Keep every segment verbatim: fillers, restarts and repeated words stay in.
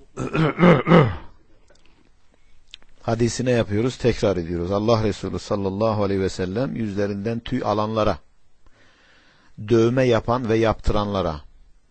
hadisine yapıyoruz, tekrar ediyoruz. Allah Resulü sallallahu aleyhi ve sellem yüzlerinden tüy alanlara, dövme yapan ve yaptıranlara,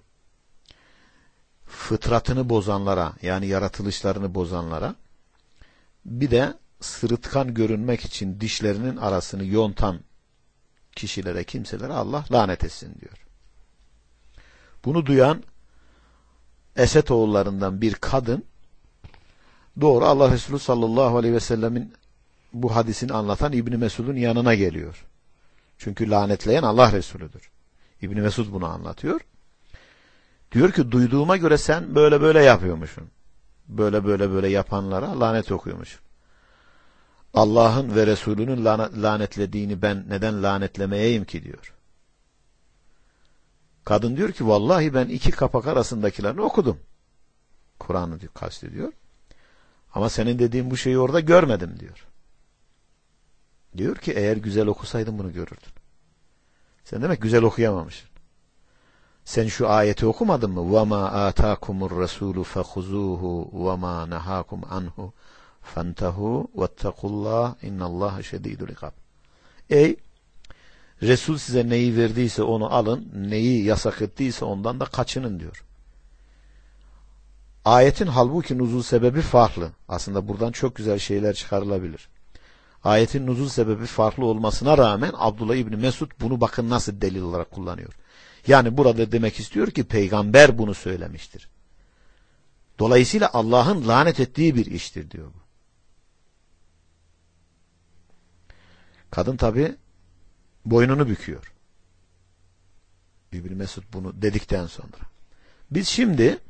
fıtratını bozanlara, yani yaratılışlarını bozanlara, bir de sırıtkan görünmek için dişlerinin arasını yontan kişilere, kimselere Allah lanet etsin diyor. Bunu duyan Esed oğullarından bir kadın doğru Allah Resulü sallallahu aleyhi ve sellemin bu hadisini anlatan İbni Mesud'un yanına geliyor. Çünkü lanetleyen Allah Resulüdür. İbni Mesud bunu anlatıyor. Diyor ki duyduğuma göre sen böyle böyle yapıyormuşsun. Böyle böyle böyle yapanlara lanet okuyormuşsun. Allah'ın ve Resulünün lanetlediğini ben neden lanetlemeyeyim ki diyor. Kadın diyor ki vallahi ben iki kapak arasındakilerini okudum. Kur'an'ı kastediyor. Ama senin dediğin bu şeyi orada görmedim diyor. Diyor ki eğer güzel okusaydın bunu görürdün. Sen demek güzel okuyamamışsın. Sen şu ayeti okumadın mı? وَمَا آتَاكُمُ الرَّسُولُ فَخُذُوهُ وَمَا نَهَاكُمْ عَنْهُ فَانْتَهُوا وَاتَّقُوا اللّٰهِ اِنَّ اللّٰهَ شَد۪يدُ الْعِقَابِ. Ey Resul size neyi verdiyse onu alın, neyi yasak ettiyse ondan da kaçının diyor. Ayetin halbuki nuzul sebebi farklı. Aslında buradan çok güzel şeyler çıkarılabilir. Ayetin nuzul sebebi farklı olmasına rağmen Abdullah İbni Mesud bunu bakın nasıl delil olarak kullanıyor. Yani burada demek istiyor ki peygamber bunu söylemiştir. Dolayısıyla Allah'ın lanet ettiği bir iştir diyor bu. Kadın tabi boynunu büküyor. İbni Mesud bunu dedikten sonra. Biz şimdi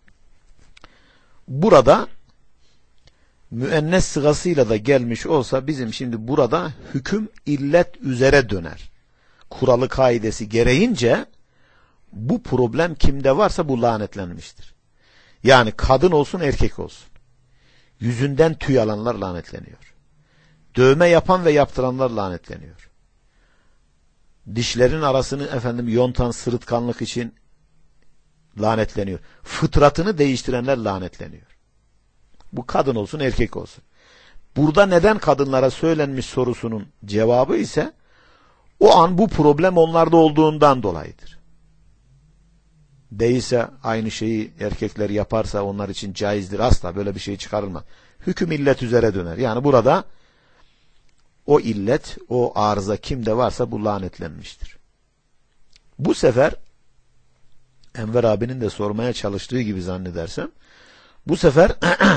burada müennes sıgasıyla da gelmiş olsa bizim şimdi burada hüküm illet üzere döner. Kuralı kaidesi gereğince bu problem kimde varsa bu lanetlenmiştir. Yani kadın olsun erkek olsun. Yüzünden tüy alanlar lanetleniyor. Dövme yapan ve yaptıranlar lanetleniyor. Dişlerin arasını efendim yontan sırıtkanlık için lanetleniyor. Fıtratını değiştirenler lanetleniyor. Bu kadın olsun erkek olsun. Burada neden kadınlara söylenmiş sorusunun cevabı ise o an bu problem onlarda olduğundan dolayıdır. Değilse aynı şeyi erkekler yaparsa onlar için caizdir. Asla böyle bir şey çıkarılmaz. Hüküm illet üzere döner. Yani burada o illet, o arıza kimde varsa bu lanetlenmiştir. Bu sefer Enver abinin de sormaya çalıştığı gibi zannedersem bu sefer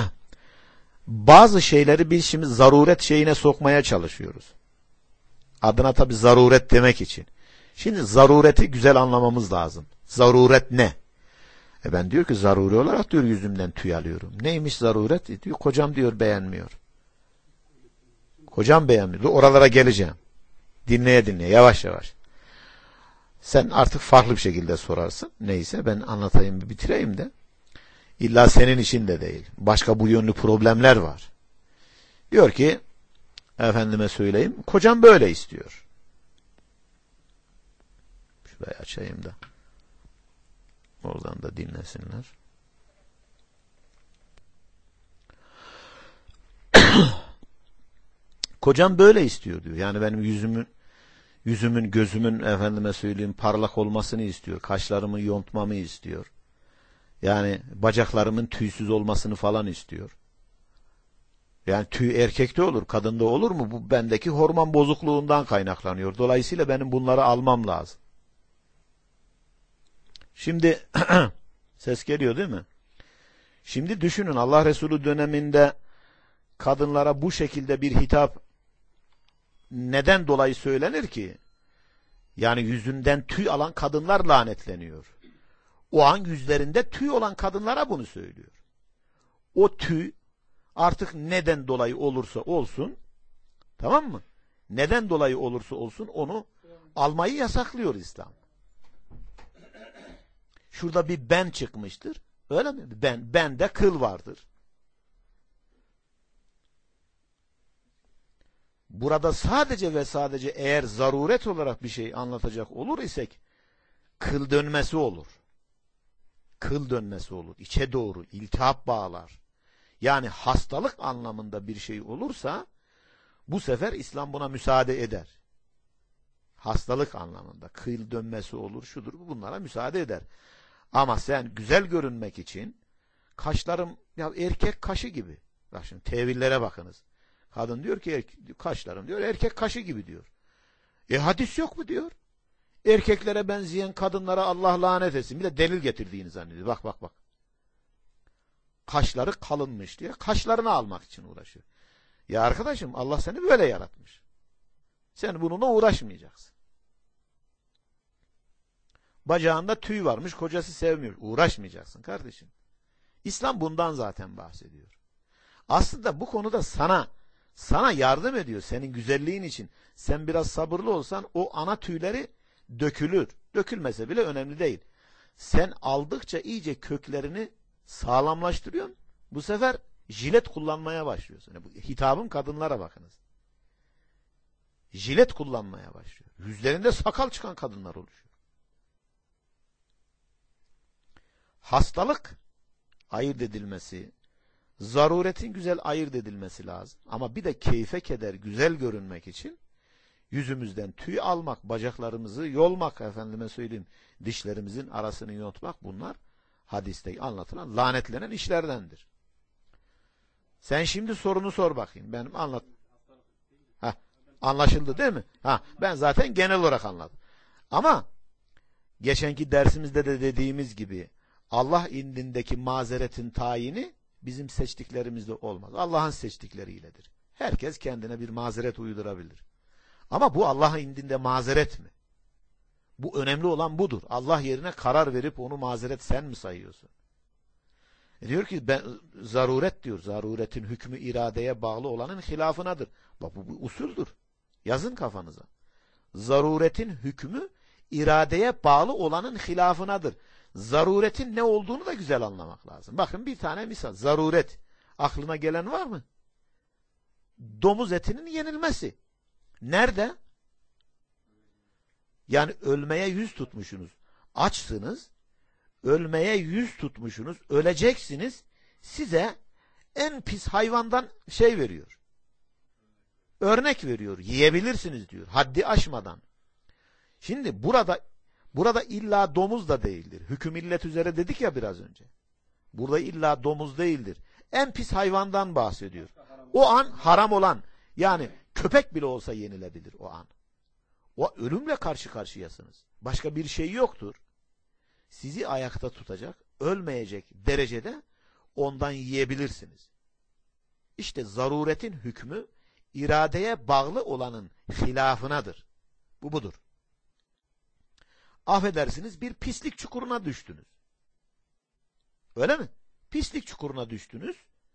bazı şeyleri biz şimdi zaruret şeyine sokmaya çalışıyoruz. Adına tabi zaruret demek için. Şimdi zarureti güzel anlamamız lazım. Zaruret ne? E ben diyor ki zaruri olarak diyor yüzümden tüy alıyorum. Neymiş zaruret? E diyor kocam diyor beğenmiyor. Kocam beğenmiyor. Oralara geleceğim. Dinleye dinleye yavaş yavaş. Sen artık farklı bir şekilde sorarsın. Neyse ben anlatayım bitireyim de. İlla senin için de değil. Başka bu yönlü problemler var. Diyor ki efendime söyleyeyim kocam böyle istiyor. Şurayı açayım da oradan da dinlesinler. Kocam böyle istiyor diyor. Yani benim yüzümün yüzümün gözümün efendime söyleyeyim parlak olmasını istiyor. Kaşlarımı yontmamı istiyor. Yani bacaklarımın tüysüz olmasını falan istiyor. Yani tüy erkekte olur, kadında olur mu? Bu bendeki hormon bozukluğundan kaynaklanıyor. Dolayısıyla benim bunları almam lazım. Şimdi ses geliyor değil mi? Şimdi düşünün Allah Resulü döneminde kadınlara bu şekilde bir hitap neden dolayı söylenir ki? Yani yüzünden tüy alan kadınlar lanetleniyor. O an yüzlerinde tüy olan kadınlara bunu söylüyor. O tüy artık neden dolayı olursa olsun, tamam mı? Neden dolayı olursa olsun onu almayı yasaklıyor İslam. Şurada bir ben çıkmıştır. Öyle mi? Ben, bende kıl vardır. Burada sadece ve sadece eğer zaruret olarak bir şey anlatacak olur isek kıl dönmesi olur. kıl dönmesi olur, içe doğru iltihap bağlar. Yani hastalık anlamında bir şey olursa bu sefer İslam buna müsaade eder. Hastalık anlamında kıl dönmesi olur, şudur, bunlara müsaade eder. Ama sen güzel görünmek için kaşlarım ya erkek kaşı gibi. Bak şimdi tevillere bakınız. Kadın diyor ki kaşlarım diyor erkek kaşı gibi diyor. E hadis yok mu diyor. Erkeklere benzeyen kadınlara Allah lanet etsin. Bir de delil getirdiğini zannediyor. Bak bak bak. Kaşları kalınmış diye kaşlarını almak için uğraşıyor. Ya arkadaşım Allah seni böyle yaratmış. Sen bununla uğraşmayacaksın. Bacağında tüy varmış, kocası sevmiyor. Uğraşmayacaksın kardeşim. İslam bundan zaten bahsediyor. Aslında bu konuda sana sana yardım ediyor senin güzelliğin için. Sen biraz sabırlı olsan o ana tüyleri dökülür. Dökülmese bile önemli değil. Sen aldıkça iyice köklerini sağlamlaştırıyorsun. Bu sefer jilet kullanmaya başlıyorsun. Yani bu hitabım kadınlara bakınız. Jilet kullanmaya başlıyor. Yüzlerinde sakal çıkan kadınlar oluşuyor. Hastalık ayırt edilmesi, zaruretin güzel ayırt edilmesi lazım. Ama bir de keyfe keder güzel görünmek için yüzümüzden tüy almak, bacaklarımızı yolmak, efendime söyleyeyim, dişlerimizin arasını yontmak, bunlar hadiste anlatılan lanetlenen işlerdendir. Sen şimdi sorunu sor bakayım. Benim anlat. Heh, anlaşıldı değil mi? Ha, ben zaten genel olarak anladım. Ama geçenki dersimizde de dediğimiz gibi Allah indindeki mazeretin tayini bizim seçtiklerimizde olmaz. Allah'ın seçtikleriyle,'dir. Herkes kendine bir mazeret uydurabilir. Ama bu Allah'ın indinde mazeret mi? Bu önemli olan budur. Allah yerine karar verip onu mazeret sen mi sayıyorsun? E diyor ki ben, zaruret diyor. Zaruretin hükmü iradeye bağlı olanın hilafınadır. Bak bu, bu usuldür. Yazın kafanıza. Zaruretin hükmü iradeye bağlı olanın hilafınadır. Zaruretin ne olduğunu da güzel anlamak lazım. Bakın bir tane misal. Zaruret. Aklına gelen var mı? Domuz etinin yenilmesi. Nerede? Yani ölmeye yüz tutmuşsunuz. Açsınız. Ölmeye yüz tutmuşsunuz. Öleceksiniz. Size en pis hayvandan şey veriyor. Örnek veriyor. Yiyebilirsiniz diyor. Haddi aşmadan. Şimdi burada burada illa domuz da değildir. Hüküm illet üzere dedik ya biraz önce. Burada illa domuz değildir. En pis hayvandan bahsediyor. O an haram olan, yani köpek bile olsa yenilebilir o an. O ölümle karşı karşıyasınız. Başka bir şey yoktur. Sizi ayakta tutacak, ölmeyecek derecede ondan yiyebilirsiniz. İşte zaruretin hükmü iradeye bağlı olanın hilafınadır. Bu budur. Affedersiniz, bir pislik çukuruna düştünüz. Öyle mi? Pislik çukuruna düştünüz.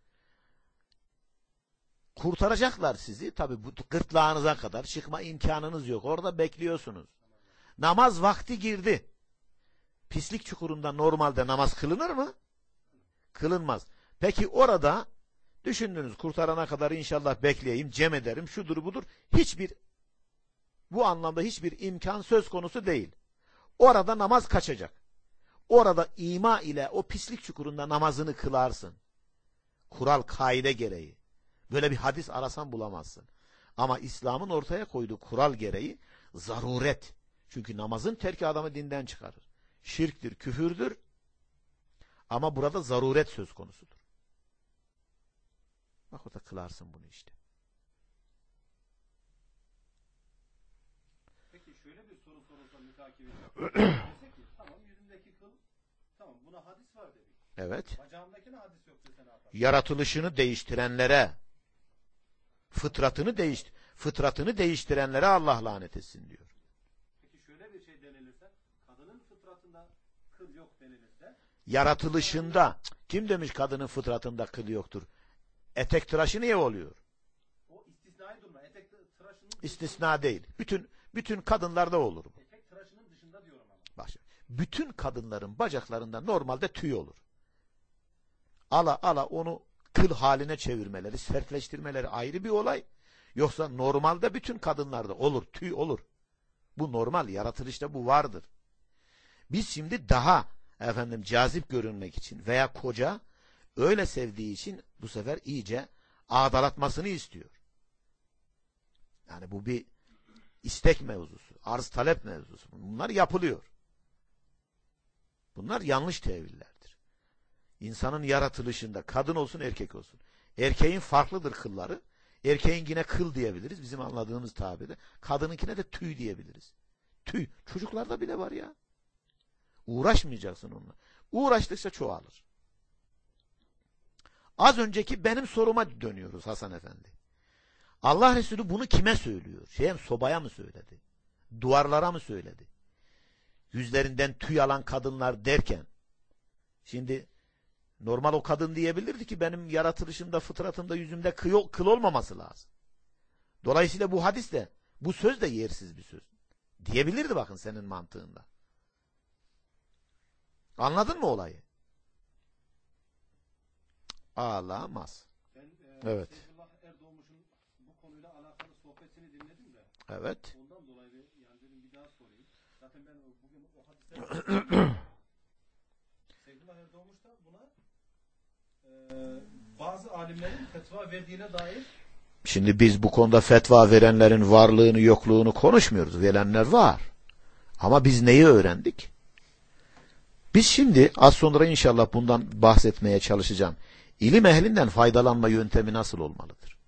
Kurtaracaklar sizi. Tabi bu gırtlağınıza kadar çıkma imkanınız yok. Orada bekliyorsunuz. Namaz vakti girdi. Pislik çukurunda normalde namaz kılınır mı? Kılınmaz. Peki orada düşündünüz, kurtarana kadar inşallah bekleyeyim, cem ederim, şudur budur. Hiçbir, bu anlamda hiçbir imkan söz konusu değil. Orada namaz kaçacak. Orada ima ile o pislik çukurunda namazını kılarsın. Kural, kaide gereği. Böyle bir hadis arasan bulamazsın. Ama İslam'ın ortaya koyduğu kural gereği zaruret. Çünkü namazın terki adamı dinden çıkarır. Şirktir, küfürdür. Ama burada zaruret söz konusudur. Bak orada kılarsın bunu işte. Peki şöyle bir soru sorulsa mütakibi. Dese ki tamam yüzündeki kıl, tamam buna hadis var dedik. Evet. Bacağımdakine hadis yok dese ne yapar? Yaratılışını değiştirenlere, fıtratını değiş fıtratını değiştirenlere Allah lanet etsin diyor. Peki şöyle bir şey denilirse, kadının fıtratında kıl yok denilirse, Yaratılışında, kim demiş kadının fıtratında kıl yoktur? Etek tıraşı niye oluyor? o istisnai durma. Etek tıraşının İstisna değil. Bütün bütün kadınlarda olur bu. etek tıraşının dışında diyorum ama. Bak şimdi, bütün kadınların bacaklarında normalde tüy olur. Ala ala onu kıl haline çevirmeleri, sertleştirmeleri ayrı bir olay. Yoksa normalde bütün kadınlarda olur, tüy olur. Bu normal, yaratılışta bu vardır. Biz şimdi daha efendim cazip görünmek için veya koca öyle sevdiği için bu sefer iyice ağdalatmasını istiyor. Yani bu bir istek mevzusu, arz talep mevzusu. Bunlar yapılıyor. Bunlar yanlış tevillerdir. İnsanın yaratılışında kadın olsun erkek olsun. Erkeğin farklıdır kılları. Erkeğin yine kıl diyebiliriz bizim anladığımız tabirde. Kadınınkine de tüy diyebiliriz. Tüy. Çocuklarda bile var ya. Uğraşmayacaksın onunla. Uğraştıkça çoğalır. Az önceki benim soruma dönüyoruz Hasan Efendi. Allah Resulü bunu kime söylüyor? Şeye mi, sobaya mı söyledi? Duvarlara mı söyledi? Yüzlerinden tüy alan kadınlar derken, şimdi normal o kadın diyebilirdi ki benim yaratılışımda, fıtratımda, yüzümde kıl, kıl olmaması lazım. Dolayısıyla bu hadis de, bu söz de yersiz bir söz. Diyebilirdi bakın senin mantığında. Anladın mı olayı? Ağlamaz. Ben e, Evet. Seyfullah Erdoğmuş'un bu konuyla alakalı sohbetini dinledim de. Evet. Ondan dolayı yani dedim bir daha sorayım. Zaten ben bugün o hadise Seyfullah Erdoğmuş da buna e, bazı alimlerin fetva verdiğine dair. Şimdi biz bu konuda fetva verenlerin varlığını yokluğunu konuşmuyoruz. Verenler var. Ama biz neyi öğrendik? Biz şimdi az sonra inşallah bundan bahsetmeye çalışacağım. İlim ehlinden faydalanma yöntemi nasıl olmalıdır?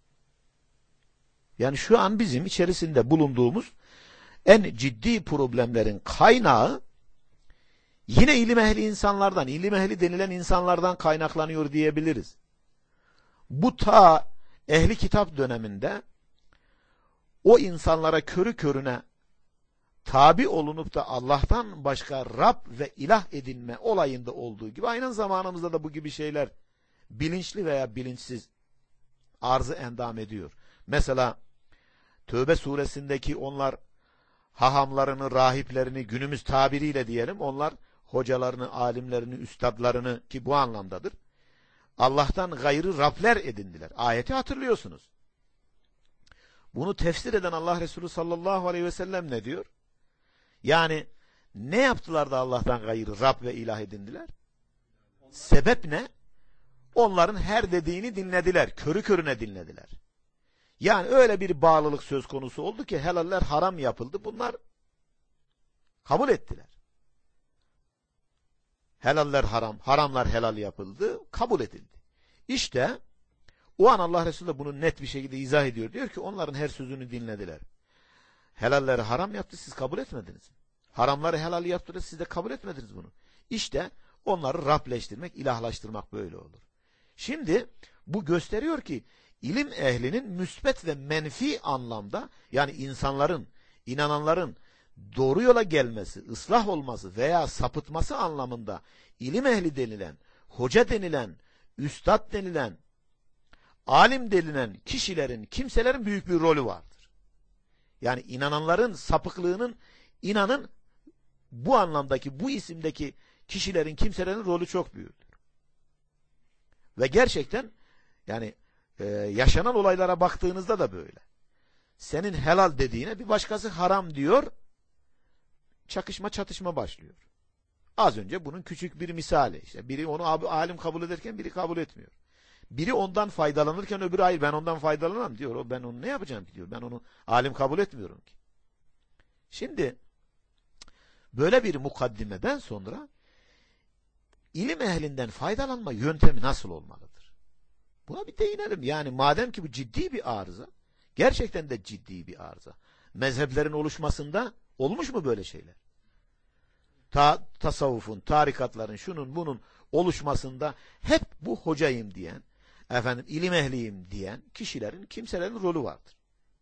Yani şu an bizim içerisinde bulunduğumuz en ciddi problemlerin kaynağı yine ilim ehli insanlardan, ilim ehli denilen insanlardan kaynaklanıyor diyebiliriz. Bu ta ehli kitap döneminde o insanlara körü körüne tabi olunup da Allah'tan başka Rab ve ilah edinme olayında olduğu gibi aynen zamanımızda da bu gibi şeyler bilinçli veya bilinçsiz arzı endam ediyor. Mesela Tövbe suresindeki onlar hahamlarını, rahiplerini günümüz tabiriyle diyelim onlar hocalarını, alimlerini, üstadlarını ki bu anlamdadır. Allah'tan gayrı Rabler edindiler. Ayeti hatırlıyorsunuz. Bunu tefsir eden Allah Resulü sallallahu aleyhi ve sellem ne diyor? Yani ne yaptılar da Allah'tan gayrı Rab ve ilah edindiler? Sebep ne? Onların her dediğini dinlediler. Körü körüne dinlediler. Yani öyle bir bağlılık söz konusu oldu ki helaller haram yapıldı. Bunlar kabul ettiler. Helaller haram, haramlar helal yapıldı. Kabul edildi. İşte o an Allah Resulü de bunu net bir şekilde izah ediyor. Diyor ki onların her sözünü dinlediler. Helalleri haram yaptı, siz kabul etmediniz. Haramları helal yaptı, siz de kabul etmediniz bunu. İşte onları Rableştirmek, ilahlaştırmak böyle olur. Şimdi bu gösteriyor ki ilim ehlinin müsbet ve menfi anlamda yani insanların, inananların doğru yola gelmesi, ıslah olması veya sapıtması anlamında ilim ehli denilen, hoca denilen, üstad denilen, alim denilen kişilerin, kimselerin büyük bir rolü vardır. Yani inananların sapıklığının, inanın bu anlamdaki, bu isimdeki kişilerin, kimselerin rolü çok büyüktür. Ve gerçekten yani e, yaşanan olaylara baktığınızda da böyle. Senin helal dediğine bir başkası haram diyor, çakışma çatışma başlıyor. Az önce bunun küçük bir misali. İşte biri onu abi, alim kabul ederken biri kabul etmiyor. Biri ondan faydalanırken öbürü hayır ben ondan faydalanamam diyor. O ben onu ne yapacağım ki diyor. Ben onu alim kabul etmiyorum ki. Şimdi böyle bir mukaddimeden sonra ilim ehlinden faydalanma yöntemi nasıl olmalıdır? Buna bir değinelim. Yani madem ki bu ciddi bir arıza, gerçekten de ciddi bir arıza. Mezheplerin oluşmasında olmuş mu böyle şeyler? Ta, tasavvufun, tarikatların, şunun bunun oluşmasında hep bu hocayım diyen, efendim ilim ehliyim diyen kişilerin, kimselerin rolü vardır.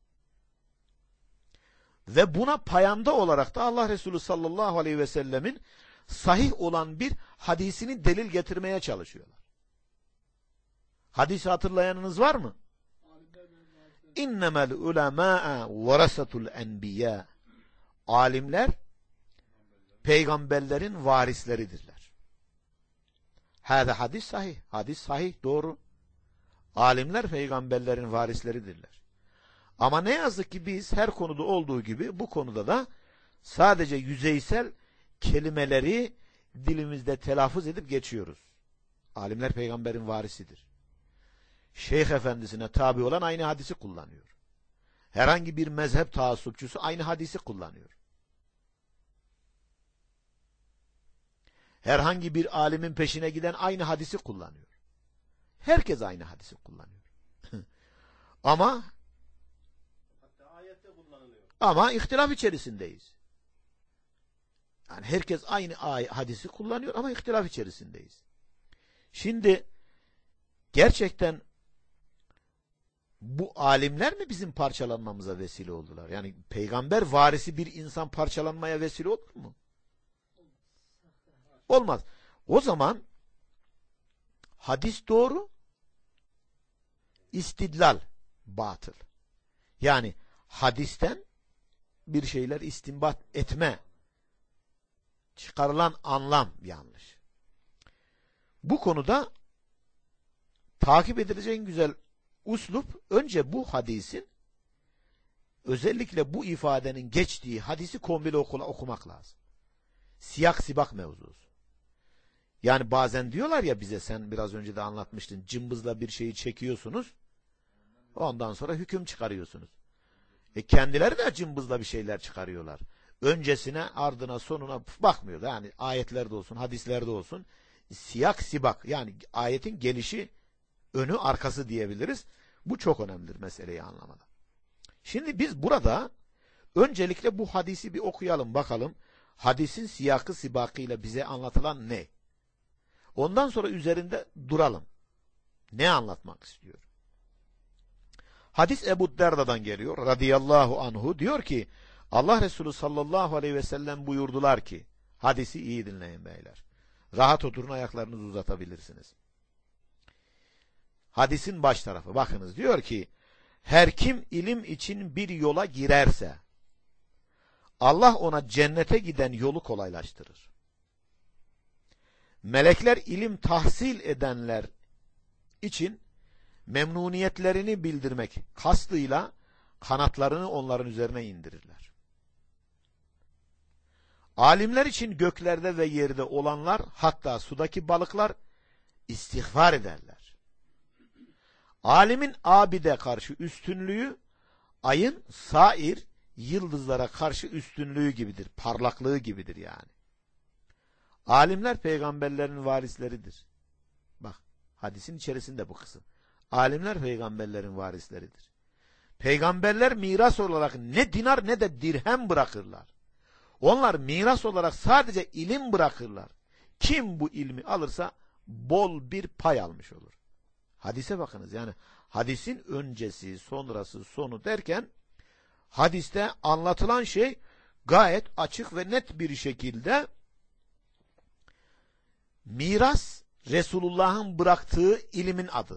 Ve buna payanda olarak da Allah Resulü sallallahu aleyhi ve sellemin sahih olan bir hadisini delil getirmeye çalışıyorlar. Hadisi hatırlayanınız var mı? İnnemel ulemâ'a varasatul enbiyâ. Alimler peygamberlerin varisleridirler. Hâzâ hadis sahih. Hadis sahih, doğru. Alimler peygamberlerin varisleridirler. Ama ne yazık ki biz her konuda olduğu gibi bu konuda da sadece yüzeysel kelimeleri dilimizde telaffuz edip geçiyoruz. Alimler peygamberin varisidir. Şeyh efendisine tabi olan aynı hadisi kullanıyor. Herhangi bir mezhep taassupçusu aynı hadisi kullanıyor. Herhangi bir alimin peşine giden aynı hadisi kullanıyor. Herkes aynı hadisi kullanıyor. Ama Hatta ayette kullanılıyor. Ama ihtilaf içerisindeyiz. Yani herkes aynı hadisi kullanıyor ama ihtilaf içerisindeyiz. Şimdi gerçekten bu alimler mi bizim parçalanmamıza vesile oldular? Yani peygamber varisi bir insan parçalanmaya vesile olur mu? Olmaz. O zaman hadis doğru, istidlal batıl. Yani hadisten bir şeyler istinbat etme, çıkarılan anlam yanlış. Bu konuda takip edilecek en güzel uslup, önce bu hadisin, özellikle bu ifadenin geçtiği hadisi kombile okula okumak lazım. Siyak sibak mevzusu. Yani bazen diyorlar ya bize, sen biraz önce de anlatmıştın, cımbızla bir şeyi çekiyorsunuz, ondan sonra hüküm çıkarıyorsunuz. E kendileri de cımbızla bir şeyler çıkarıyorlar. Öncesine, ardına, sonuna bakmıyor. Yani ayetlerde olsun, hadislerde olsun, siyak sibak, yani ayetin gelişi, önü, arkası diyebiliriz. Bu çok önemlidir meseleyi anlamada. Şimdi biz burada öncelikle bu hadisi bir okuyalım bakalım. Hadisin siyakı sibakıyla bize anlatılan ne? Ondan sonra üzerinde duralım. Ne anlatmak istiyor? Hadis Ebu Derda'dan geliyor. Radıyallahu anhu diyor ki, Allah Resulü sallallahu aleyhi ve sellem buyurdular ki, hadisi iyi dinleyin beyler. Rahat oturun, ayaklarınızı uzatabilirsiniz. Hadisin baş tarafı. Bakınız, diyor ki, her kim ilim için bir yola girerse, Allah ona cennete giden yolu kolaylaştırır. Melekler ilim tahsil edenler için memnuniyetlerini bildirmek kastıyla kanatlarını onların üzerine indirirler. Alimler için göklerde ve yerde olanlar, hatta sudaki balıklar istiğfar ederler. Alimin abide karşı üstünlüğü, ayın sair yıldızlara karşı üstünlüğü gibidir, parlaklığı gibidir yani. Alimler peygamberlerin varisleridir. Bak, hadisin içerisinde bu kısım. Alimler peygamberlerin varisleridir. Peygamberler miras olarak ne dinar ne de dirhem bırakırlar. Onlar miras olarak sadece ilim bırakırlar. Kim bu ilmi alırsa bol bir pay almış olur. Hadise bakınız, yani hadisin öncesi, sonrası, sonu derken hadiste anlatılan şey gayet açık ve net bir şekilde miras, Resulullah'ın bıraktığı ilimin adı.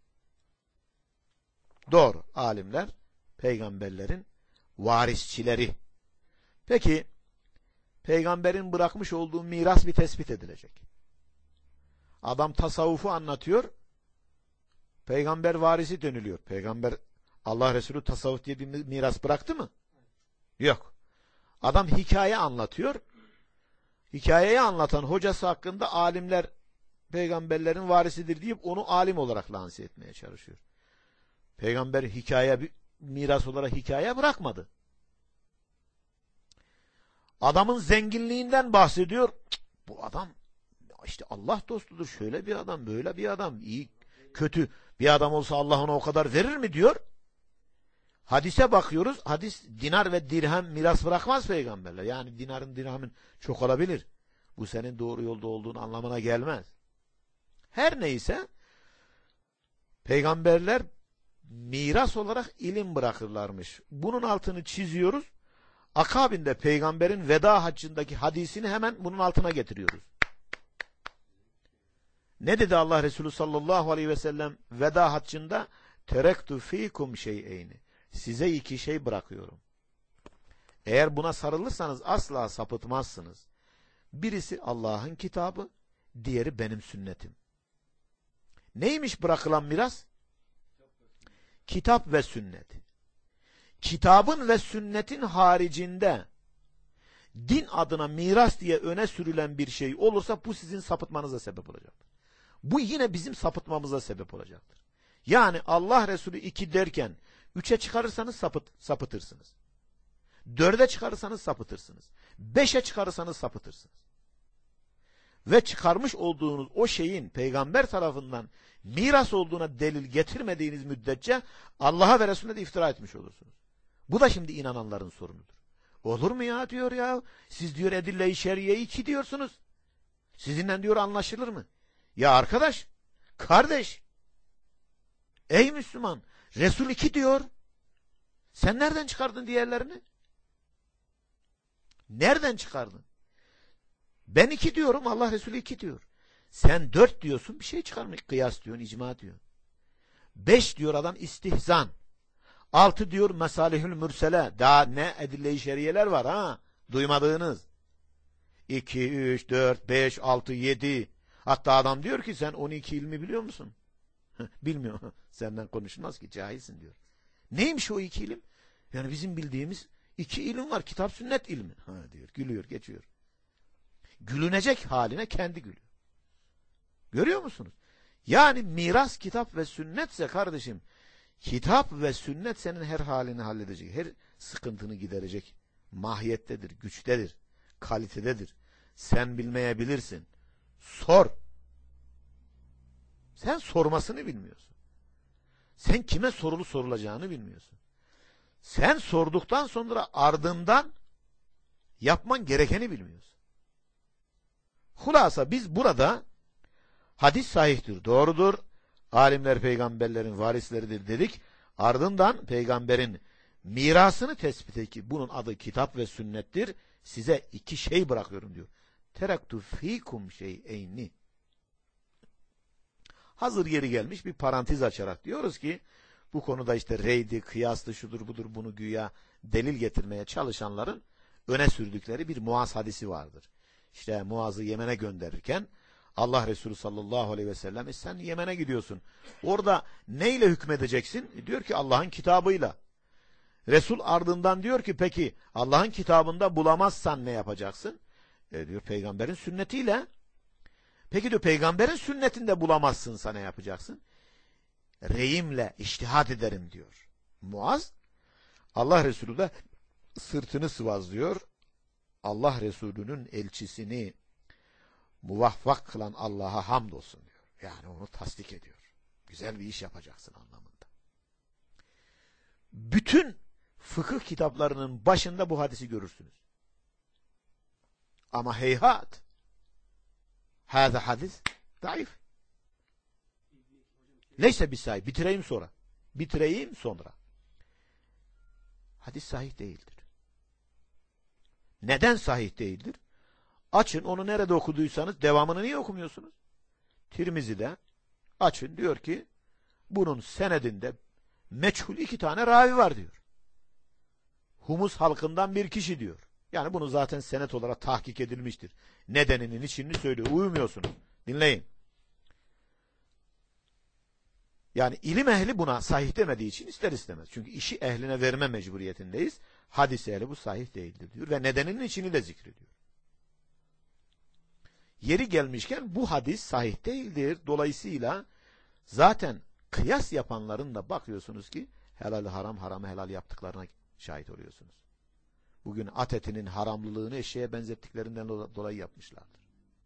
Doğru, alimler peygamberlerin varisçileri. Peki peygamberin bırakmış olduğu miras bir tespit edilecek. Adam tasavvufu anlatıyor, peygamber varisi deniliyor. Peygamber, Allah Resulü tasavvuf diye bir miras bıraktı mı? Yok. Adam hikaye anlatıyor. Hikayeyi anlatan hocası hakkında alimler peygamberlerin varisidir deyip onu alim olarak lanse etmeye çalışıyor. Peygamber hikaye, miras olarak hikaye bırakmadı. Adamın zenginliğinden bahsediyor. Cık, bu adam işte Allah dostudur. Şöyle bir adam, böyle bir adam, iyi, kötü bir adam olsa Allah ona o kadar verir mi diyor. Hadise bakıyoruz. Hadis dinar ve dirhem miras bırakmaz peygamberler. Yani dinarın dirhemin çok olabilir. Bu senin doğru yolda olduğun anlamına gelmez. Her neyse peygamberler miras olarak ilim bırakırlarmış. Bunun altını çiziyoruz. Akabinde peygamberin veda haccındaki hadisini hemen bunun altına getiriyoruz. Ne dedi Allah Resulü sallallahu aleyhi ve sellem veda haccında? Terektu fikum şey'eyni. Size iki şey bırakıyorum. Eğer buna sarılırsanız asla sapıtmazsınız. Birisi Allah'ın kitabı, diğeri benim sünnetim. Neymiş bırakılan miras? Kitap ve sünnet. Kitabın ve sünnetin haricinde din adına miras diye öne sürülen bir şey olursa bu sizin sapıtmanıza sebep olacaktır. Bu yine bizim sapıtmamıza sebep olacaktır. Yani Allah Resulü iki derken üçe çıkarırsanız sapıt, sapıtırsınız. Dörde çıkarırsanız sapıtırsınız. Beşe çıkarırsanız sapıtırsınız. Ve çıkarmış olduğunuz o şeyin peygamber tarafından miras olduğuna delil getirmediğiniz müddetçe Allah'a ve Resulüne de iftira etmiş olursunuz. Bu da şimdi inananların sorunudur. Olur mu ya diyor ya. Siz diyor edille-i şer'iye iki diyorsunuz. Sizinle diyor anlaşılır mı? Ya arkadaş, kardeş, ey Müslüman, Resul iki diyor. Sen nereden çıkardın diğerlerini? Nereden çıkardın? Ben iki diyorum, Allah Resulü iki diyor. Sen dört diyorsun, bir şey çıkarmış. Kıyas diyorsun, icma diyorsun. Beş diyor adam istihzan. Altı diyor mesalihül mürsele. Daha ne edille-i şeriyeler var ha? Duymadığınız. İki, üç, dört, beş, altı, yedi. Hatta adam diyor ki sen on iki ilmi biliyor musun? Bilmiyor. Senden konuşmaz ki, cahilsin diyor. Neymiş o iki ilim? Yani bizim bildiğimiz iki ilim var. Kitap sünnet ilmi. Ha diyor. Gülüyor, geçiyor. Gülünecek haline kendi gülüyor. Görüyor musunuz? Yani miras kitap ve sünnetse kardeşim, kitap ve sünnet senin her halini halledecek. Her sıkıntını giderecek. Mahiyettedir, güçtedir, kalitededir. Sen bilmeyebilirsin. Sor. Sen sormasını bilmiyorsun. Sen kime sorulu sorulacağını bilmiyorsun. Sen sorduktan sonra ardından yapman gerekeni bilmiyorsun. Hulasa biz burada hadis sahihtir, doğrudur. Alimler peygamberlerin varisleridir dedik. Ardından peygamberin mirasını tespit et ki bunun adı kitap ve sünnettir. Size iki şey bırakıyorum diyor. Teraktu fikum şey'eyni. Hazır yeri gelmiş bir parantez açarak diyoruz ki bu konuda işte reydi, kıyaslı, şudur budur bunu güya delil getirmeye çalışanların öne sürdükleri bir Muaz hadisi vardır. İşte Muaz'ı Yemen'e gönderirken Allah Resulü sallallahu aleyhi ve sellem e sen Yemen'e gidiyorsun. Orada neyle hükmedeceksin? E diyor ki Allah'ın kitabıyla. Resul ardından diyor ki peki Allah'ın kitabında bulamazsan ne yapacaksın? E diyor peygamberin sünnetiyle. Peki diyor peygamberin sünnetinde bulamazsınsa ne yapacaksın? Reyimle içtihat ederim diyor. Muaz Allah Resulü de sırtını sıvazlıyor. Allah Resulü'nün elçisini muvaffak kılan Allah'a hamdolsun diyor. Yani onu tasdik ediyor. Güzel bir iş yapacaksın anlamında. Bütün fıkıh kitaplarının başında bu hadisi görürsünüz. Ama heyhat hâzâ hadis zayıf. Neyse bir sahih. Bitireyim sonra. Bitireyim sonra. Hadis sahih değildir. Neden sahih değildir? Açın onu nerede okuduysanız devamını niye okumuyorsunuz? Tirmizi'de açın diyor ki bunun senedinde meçhul iki tane ravi var diyor. Humus halkından bir kişi diyor. Yani bunu zaten senet olarak tahkik edilmiştir. Nedeninin içini söylüyor. Uyumuyorsunuz. Dinleyin. Yani ilim ehli buna sahih demediği için ister istemez. Çünkü işi ehline verme mecburiyetindeyiz. Hadis ehli bu sahih değildir diyor. Ve nedeninin içini de zikrediyor. Yeri gelmişken bu hadis sahih değildir. Dolayısıyla zaten kıyas yapanların da bakıyorsunuz ki helal haram, haramı helal yaptıklarına şahit oluyorsunuz. Bugün at etinin haramlılığını eşeğe benzettiklerinden dolayı yapmışlardır.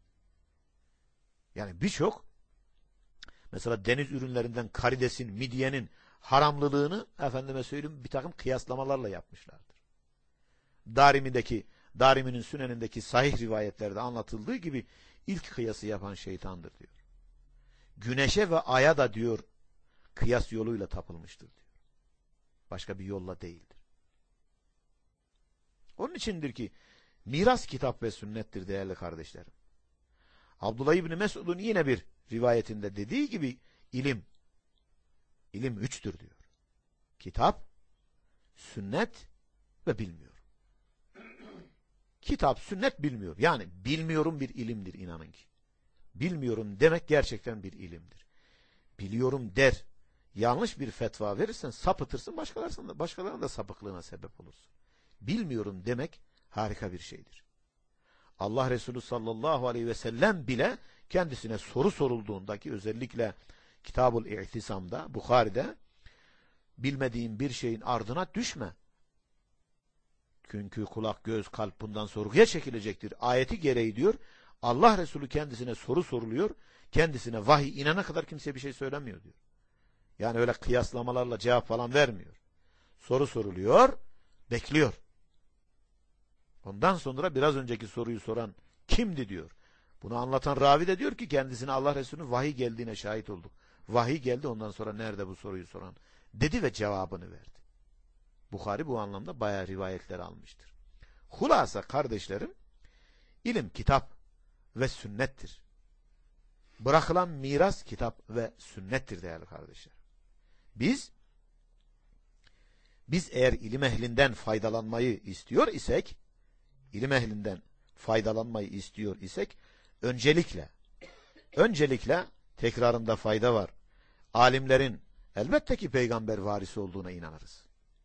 Yani birçok mesela deniz ürünlerinden karidesin, midyenin haramlılığını efendime söyleyeyim bir takım kıyaslamalarla yapmışlardır. Darimi'deki, Darimi'nin Sünen'indeki sahih rivayetlerde anlatıldığı gibi ilk kıyası yapan şeytandır diyor. Güneşe ve aya da diyor kıyas yoluyla tapılmıştır diyor. Başka bir yolla değildir. Onun içindir ki miras kitap ve sünnettir değerli kardeşlerim. Abdullah İbni Mesud'un yine bir rivayetinde dediği gibi ilim, ilim üçtür diyor. Kitap, sünnet ve bilmiyorum. Kitap, sünnet, bilmiyor. Yani bilmiyorum bir ilimdir inanın ki. Bilmiyorum demek gerçekten bir ilimdir. Biliyorum der, yanlış bir fetva verirsen sapıtırsın, başkalarının da, başkalarının da sapıklığına sebep olursun. Bilmiyorum demek Harika bir şeydir. Allah Resulü sallallahu aleyhi ve sellem bile kendisine soru sorulduğundaki, özellikle Kitab-ül İ'tisam'da, Bukhari'de, bilmediğin bir şeyin ardına düşme. Çünkü kulak, göz, kalp bundan sorguya çekilecektir. Ayeti gereği diyor, Allah Resulü kendisine soru soruluyor, kendisine vahiy inana kadar kimseye bir şey söylemiyor diyor. Yani öyle kıyaslamalarla cevap falan vermiyor. Soru soruluyor, bekliyor. Ondan sonra biraz önceki soruyu soran kimdi diyor. Bunu anlatan ravi de diyor ki kendisine Allah Resulü'nün vahiy geldiğine şahit olduk. Vahiy geldi, ondan sonra nerede bu soruyu soran dedi ve cevabını verdi. Bukhari bu anlamda bayağı rivayetler almıştır. Hulasa kardeşlerim, ilim kitap ve sünnettir. Bırakılan miras kitap ve sünnettir değerli kardeşler. Biz biz eğer ilim ehlinden faydalanmayı istiyor isek, ilim ehlinden faydalanmayı istiyor isek, öncelikle öncelikle tekrarında fayda var. Alimlerin elbette ki peygamber varisi olduğuna inanırız.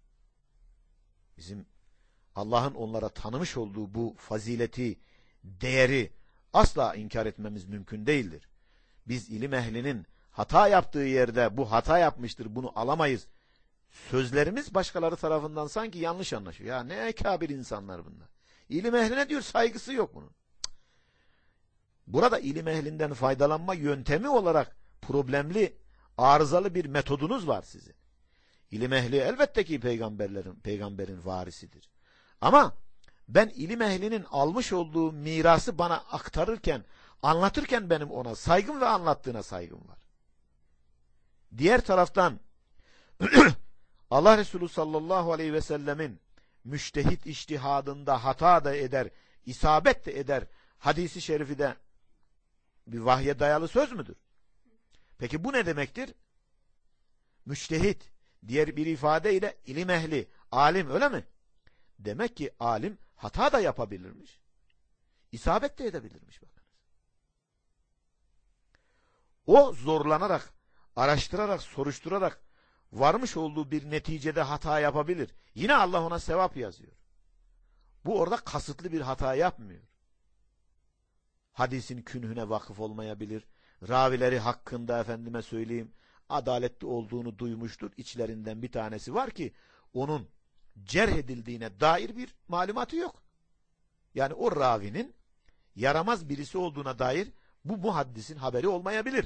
Bizim Allah'ın onlara tanımış olduğu bu fazileti, değeri asla inkar etmemiz mümkün değildir. Biz ilim ehlinin hata yaptığı yerde bu hata yapmıştır, bunu alamayız. Sözlerimiz başkaları tarafından sanki yanlış anlaşıyor. Ya ne ekabir insanlar bunlar. İlim ehline diyor saygısı yok bunun. Burada ilim ehlinden faydalanma yöntemi olarak problemli, arızalı bir metodunuz var sizin. İlim ehli elbette ki peygamberlerin, peygamberin varisidir. Ama ben ilim ehlinin almış olduğu mirası bana aktarırken, anlatırken benim ona saygım ve anlattığına saygım var. Diğer taraftan Allah Resulü sallallahu aleyhi ve sellemin müştehit içtihadında hata da eder, isabet de eder hadisi şerifi de bir vahye dayalı söz müdür? Peki bu ne demektir? Müştehit, diğer bir ifadeyle ilim ehli, alim, öyle mi? Demek ki alim hata da yapabilirmiş. İsabet de edebilirmiş bakınız. O zorlanarak, araştırarak, soruşturarak varmış olduğu bir neticede hata yapabilir. Yine Allah ona sevap yazıyor. Bu orada kasıtlı bir hata yapmıyor. Hadisin künhüne vakıf olmayabilir. Ravileri hakkında efendime söyleyeyim adaletli olduğunu duymuştur. İçlerinden bir tanesi var ki onun cerh edildiğine dair bir malumatı yok. Yani o ravinin yaramaz birisi olduğuna dair bu muhaddisin haberi olmayabilir.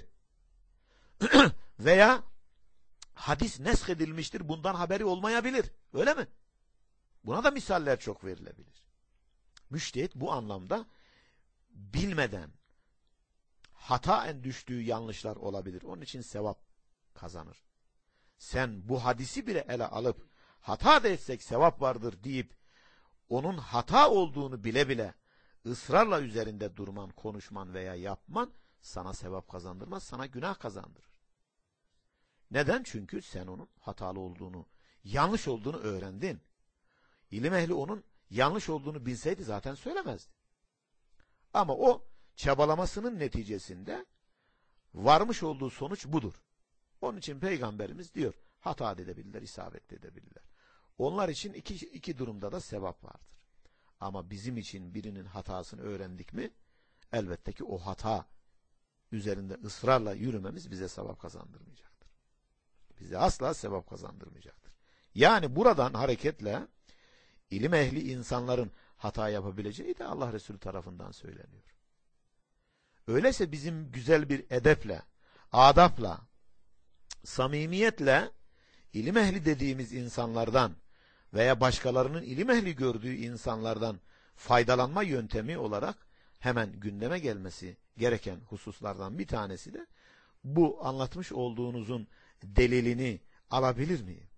Veya hadis nesk edilmiştir, bundan haberi olmayabilir. Öyle mi? Buna da misaller çok verilebilir. Müştehit bu anlamda bilmeden hataen düştüğü yanlışlar olabilir. Onun için sevap kazanır. Sen bu hadisi bile ele alıp hata da etsek sevap vardır deyip onun hata olduğunu bile bile ısrarla üzerinde durman, konuşman veya yapman sana sevap kazandırmaz, sana günah kazandırır. Neden? Çünkü sen onun hatalı olduğunu, yanlış olduğunu öğrendin. İlim ehli onun yanlış olduğunu bilseydi zaten söylemezdi. Ama o çabalamasının neticesinde varmış olduğu sonuç budur. Onun için Peygamberimiz diyor, hata edebilirler, isabet edebilirler. Onlar için iki, iki durumda da sevap vardır. Ama bizim için birinin hatasını öğrendik mi, elbette ki o hata üzerinde ısrarla yürümemiz bize sevap kazandırmayacaktır. Bize asla sevap kazandırmayacaktır. Yani buradan hareketle ilim ehli insanların hata yapabileceği de Allah Resulü tarafından söyleniyor. Öyleyse bizim güzel bir edeple, adapla, samimiyetle ilim ehli dediğimiz insanlardan veya başkalarının ilim ehli gördüğü insanlardan faydalanma yöntemi olarak hemen gündeme gelmesi gereken hususlardan bir tanesi de bu anlatmış olduğunuzun delilini alabilir miyim?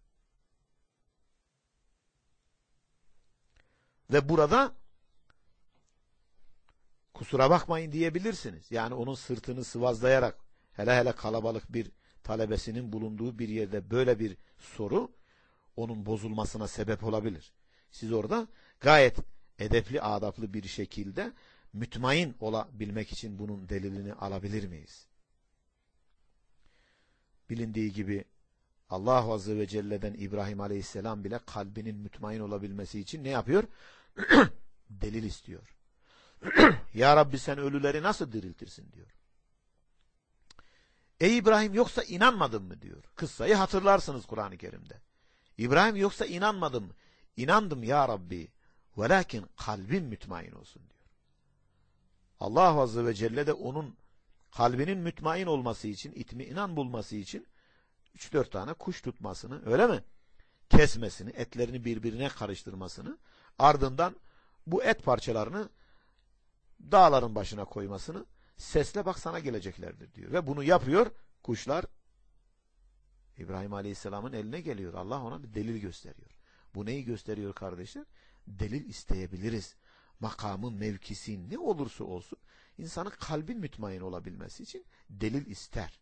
Ve burada kusura bakmayın diyebilirsiniz. Yani onun sırtını sıvazlayarak hele hele kalabalık bir talebesinin bulunduğu bir yerde böyle bir soru onun bozulmasına sebep olabilir. Siz orada gayet edepli, adaplı bir şekilde mütmain olabilmek için bunun delilini alabilir miyiz? Bilindiği gibi Allah Azze ve Celle'den İbrahim Aleyhisselam bile kalbinin mütmain olabilmesi için ne yapıyor? Delil istiyor. Ya Rabbi sen ölüleri nasıl diriltirsin diyor. Ey İbrahim yoksa inanmadın mı diyor. Kıssayı hatırlarsınız Kur'an-ı Kerim'de. İbrahim yoksa inanmadın mı? İnandım ya Rabbi. Velakin kalbim mütmain olsun diyor. Allah Azze ve Celle de onun kalbinin mütmain olması için, itmiinan bulması için üç dört tane kuş tutmasını, öyle mi? Kesmesini, etlerini birbirine karıştırmasını, ardından bu et parçalarını dağların başına koymasını, sesle bak sana geleceklerdir diyor. Ve bunu yapıyor, kuşlar İbrahim Aleyhisselam'ın eline geliyor. Allah ona bir delil gösteriyor. Bu neyi gösteriyor kardeşler? Delil isteyebiliriz. Makamın, mevkisi ne olursa olsun insanın kalbin mütmain olabilmesi için delil ister.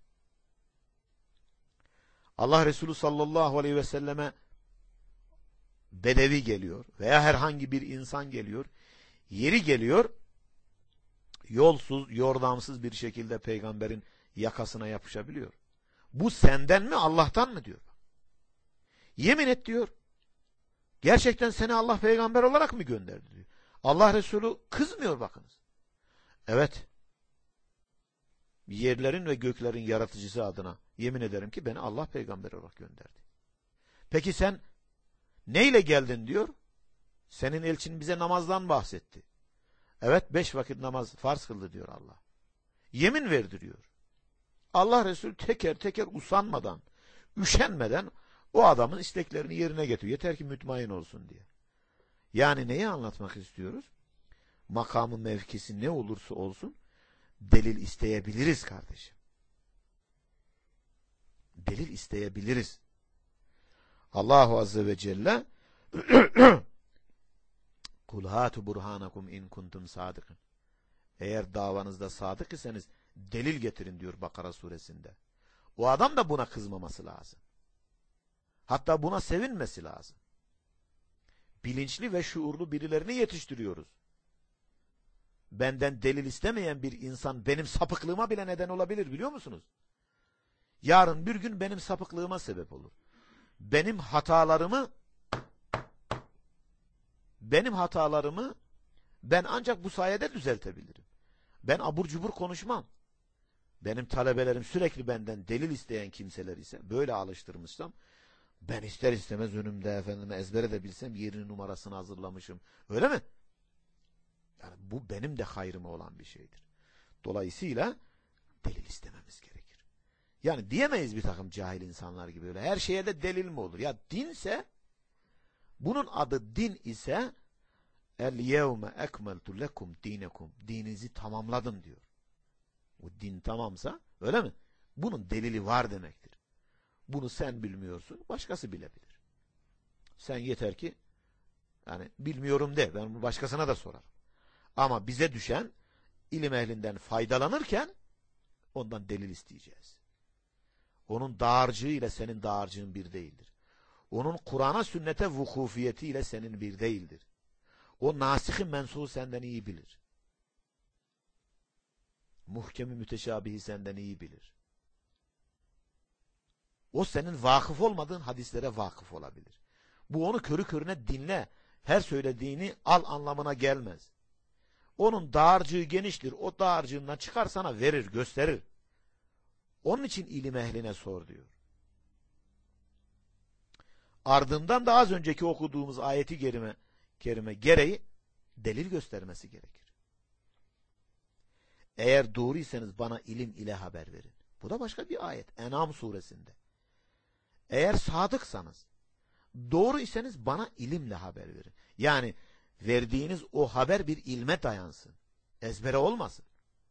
Allah Resulü sallallahu aleyhi ve selleme bedevi geliyor veya herhangi bir insan geliyor, yeri geliyor, yolsuz, yordamsız bir şekilde peygamberin yakasına yapışabiliyor. Bu senden mi, Allah'tan mı diyor. Yemin et diyor. Gerçekten seni Allah peygamber olarak mı gönderdi diyor. Allah Resulü kızmıyor bakınız. Evet. Yerlerin ve göklerin yaratıcısı adına yemin ederim ki beni Allah peygamber olarak gönderdi. Peki sen neyle geldin diyor. Senin elçin bize namazdan bahsetti. Evet, beş vakit namaz farz kıldı diyor Allah. Yemin verdiriyor. Allah Resulü teker teker usanmadan, üşenmeden o adamın isteklerini yerine getiriyor. Yeter ki mütmain olsun diye. Yani neyi anlatmak istiyoruz? Makamın mevkisi ne olursa olsun delil isteyebiliriz kardeşim. Delil isteyebiliriz. Allahu Azze ve Celle Kul hatu burhanakum in kuntum sadıkın. Eğer davanızda sadık iseniz delil getirin diyor Bakara suresinde. O adam da buna kızmaması lazım. Hatta buna sevinmesi lazım. Bilinçli ve şuurlu birilerini yetiştiriyoruz. Benden delil istemeyen bir insan benim sapıklığıma bile neden olabilir, biliyor musunuz? Yarın bir gün benim sapıklığıma sebep olur. Benim hatalarımı benim hatalarımı ben ancak bu sayede düzeltebilirim. Ben abur cubur konuşmam. Benim talebelerim sürekli benden delil isteyen kimseler ise, böyle alıştırmışsam, ben ister istemez önümde efendime ezbere de bilsem yerini numarasını hazırlamışım. Öyle mi? Yani bu benim de hayrıma olan bir şeydir. Dolayısıyla delil istememiz gerekir. Yani diyemeyiz bir takım cahil insanlar gibi öyle. Her şeye de delil mi olur? Ya dinse, bunun adı din ise el yevme ekmeltu lekum dinekum. Dininizi tamamladım diyor. O din tamamsa, öyle mi? Bunun delili var demektir. Bunu sen bilmiyorsun, başkası bilebilir. Sen yeter ki yani bilmiyorum de, ben başkasına da sorarım. Ama bize düşen ilim ehlinden faydalanırken ondan delil isteyeceğiz. Onun dağarcığı ile senin dağarcığın bir değildir. Onun Kur'an'a sünnete vukufiyeti ile senin bir değildir. O nasihi mensuhu senden iyi bilir. Muhkemi müteşabihi senden iyi bilir. O senin vakıf olmadığın hadislere vakıf olabilir. Bu onu körü körüne dinle, her söylediğini al anlamına gelmez. Onun dağarcığı geniştir. O dağarcığından çıkar sana verir, gösterir. Onun için ilim ehline sor diyor. Ardından da az önceki okuduğumuz ayeti kerime, kerime gereği delil göstermesi gerekir. Eğer doğruysanız bana ilim ile haber verin. Bu da başka bir ayet. En'am suresinde. Eğer sadıksanız, doğru iseniz bana ilimle haber verin. Yani verdiğiniz o haber bir ilme dayansın. Ezbere olmasın.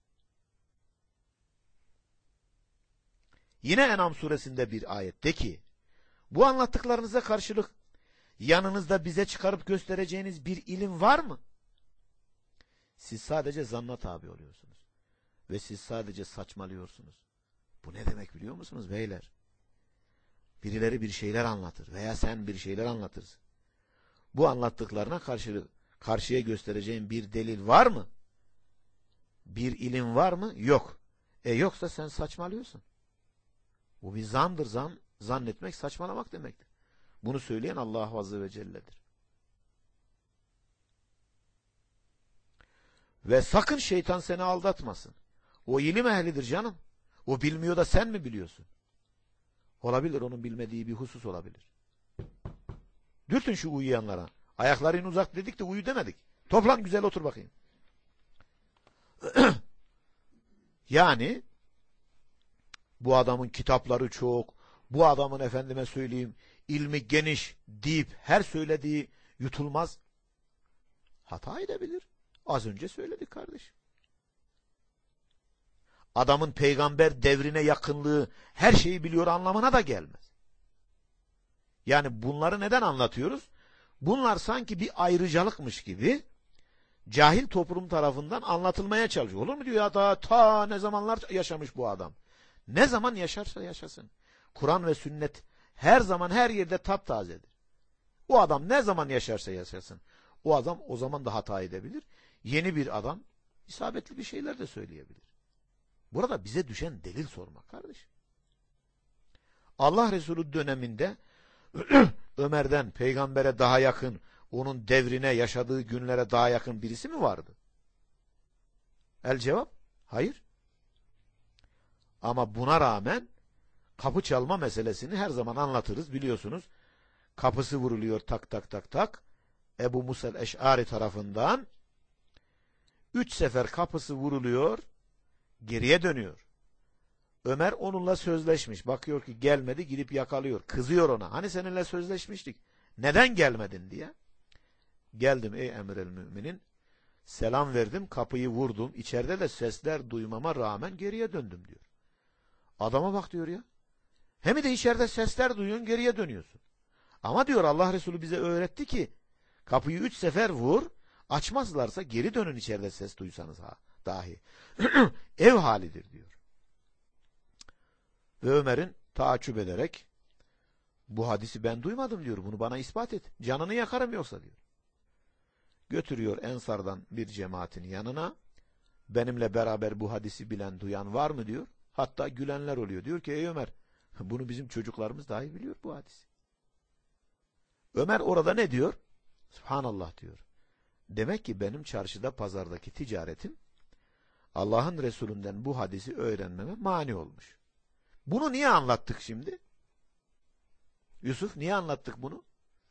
Yine En'am suresinde bir ayette ki, bu anlattıklarınıza karşılık yanınızda bize çıkarıp göstereceğiniz bir ilim var mı? Siz sadece zanna tabi oluyorsunuz. Ve siz sadece saçmalıyorsunuz. Bu ne demek biliyor musunuz beyler? Birileri bir şeyler anlatır veya sen bir şeyler anlatırsın. Bu anlattıklarına karşı, karşıya göstereceğin bir delil var mı? Bir ilim var mı? Yok. E yoksa sen saçmalıyorsun. Bu bir zandır, zan. Zannetmek, saçmalamak demektir. Bunu söyleyen Allah Azze ve Celle'dir. Ve sakın şeytan seni aldatmasın. O ilim ehlidir canım. O bilmiyor da sen mi biliyorsun? Olabilir, onun bilmediği bir husus olabilir. Dürtün şu uyuyanlara. Ayakların uzak dedik de uyu demedik. Toplan güzel otur bakayım. Yani bu adamın kitapları çok, bu adamın efendime söyleyeyim ilmi geniş deyip her söylediği yutulmaz. Hata edebilir. Az önce söyledik kardeşim. Adamın peygamber devrine yakınlığı her şeyi biliyor anlamına da gelmez. Yani bunları neden anlatıyoruz? Bunlar sanki bir ayrıcalıkmış gibi cahil toplum tarafından anlatılmaya çalışıyor. Olur mu diyor ya, ta, ta ne zamanlar yaşamış bu adam. Ne zaman yaşarsa yaşasın. Kur'an ve sünnet her zaman her yerde taptazedir. O adam ne zaman yaşarsa yaşasın. O adam o zaman da hata edebilir. Yeni bir adam isabetli bir şeyler de söyleyebilir. Burada bize düşen delil sormak kardeşim. Allah Resulü döneminde Ömer'den peygambere daha yakın, onun devrine, yaşadığı günlere daha yakın birisi mi vardı? El cevap, hayır. Ama buna rağmen kapı çalma meselesini her zaman anlatırız, biliyorsunuz. Kapısı vuruluyor tak tak tak tak. Ebu Musa el-Eş'ari tarafından üç sefer kapısı vuruluyor, geriye dönüyor. Ömer onunla sözleşmiş. Bakıyor ki gelmedi, gidip yakalıyor. Kızıyor ona. Hani seninle sözleşmiştik. Neden gelmedin diye. Geldim ey emrel müminin. Selam verdim, kapıyı vurdum. İçeride de sesler duymama rağmen geriye döndüm diyor. Adama bak diyor ya. Hem de içeride sesler duyuyorsun, geriye dönüyorsun. Ama diyor Allah Resulü bize öğretti ki kapıyı üç sefer vur, açmazlarsa geri dönün içeride ses duysanız ha dahi. Ev halidir diyor. Ve Ömer'in taaccüp ederek bu hadisi ben duymadım diyor. Bunu bana ispat et. Canını yakarım yoksa diyor. Götürüyor Ensar'dan bir cemaatin yanına. Benimle beraber bu hadisi bilen, duyan var mı diyor. Hatta gülenler oluyor. Diyor ki ey Ömer, bunu bizim çocuklarımız dahi biliyor bu hadisi. Ömer orada ne diyor? Subhanallah diyor. Demek ki benim çarşıda pazardaki ticaretim Allah'ın Resulünden bu hadisi öğrenmeme mani olmuş. Bunu niye anlattık şimdi? Yusuf, niye anlattık bunu?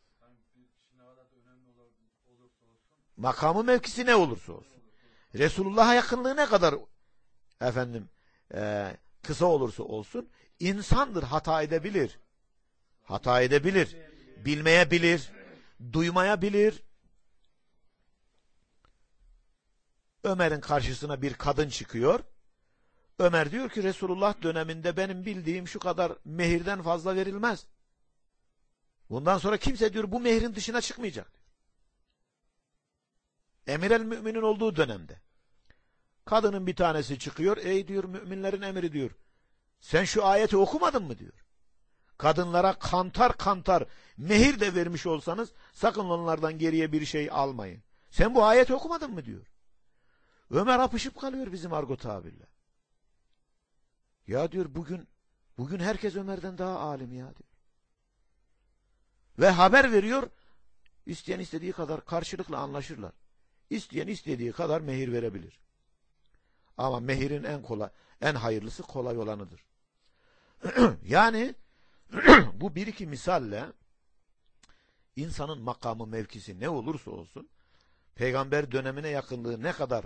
Makamı mevkisi ne olursa olsun. Resulullah'a yakınlığı ne kadar efendim e, kısa olursa olsun insandır, hata edebilir. Hata edebilir. Bilmeyebilir. Duymayabilir. Ömer'in karşısına bir kadın çıkıyor. Ömer diyor ki Resulullah döneminde benim bildiğim şu kadar mehirden fazla verilmez. Bundan sonra kimse diyor bu mehrin dışına çıkmayacak. Emir el müminin olduğu dönemde. Kadının bir tanesi çıkıyor. Ey diyor müminlerin emri diyor. Sen şu ayeti okumadın mı diyor. Kadınlara kantar kantar mehir de vermiş olsanız sakın onlardan geriye bir şey almayın. Sen bu ayeti okumadın mı diyor. Ömer apışıp kalıyor bizim argo tabirle. Ya diyor bugün bugün herkes Ömer'den daha alim ya diyor. Ve haber veriyor. İsteyen istediği kadar karşılıklı anlaşırlar. İsteyen istediği kadar mehir verebilir. Ama mehirin en kolay, en hayırlısı kolay olanıdır. Yani bu bir iki misalle insanın makamı mevkisi ne olursa olsun peygamber dönemine yakınlığı ne kadar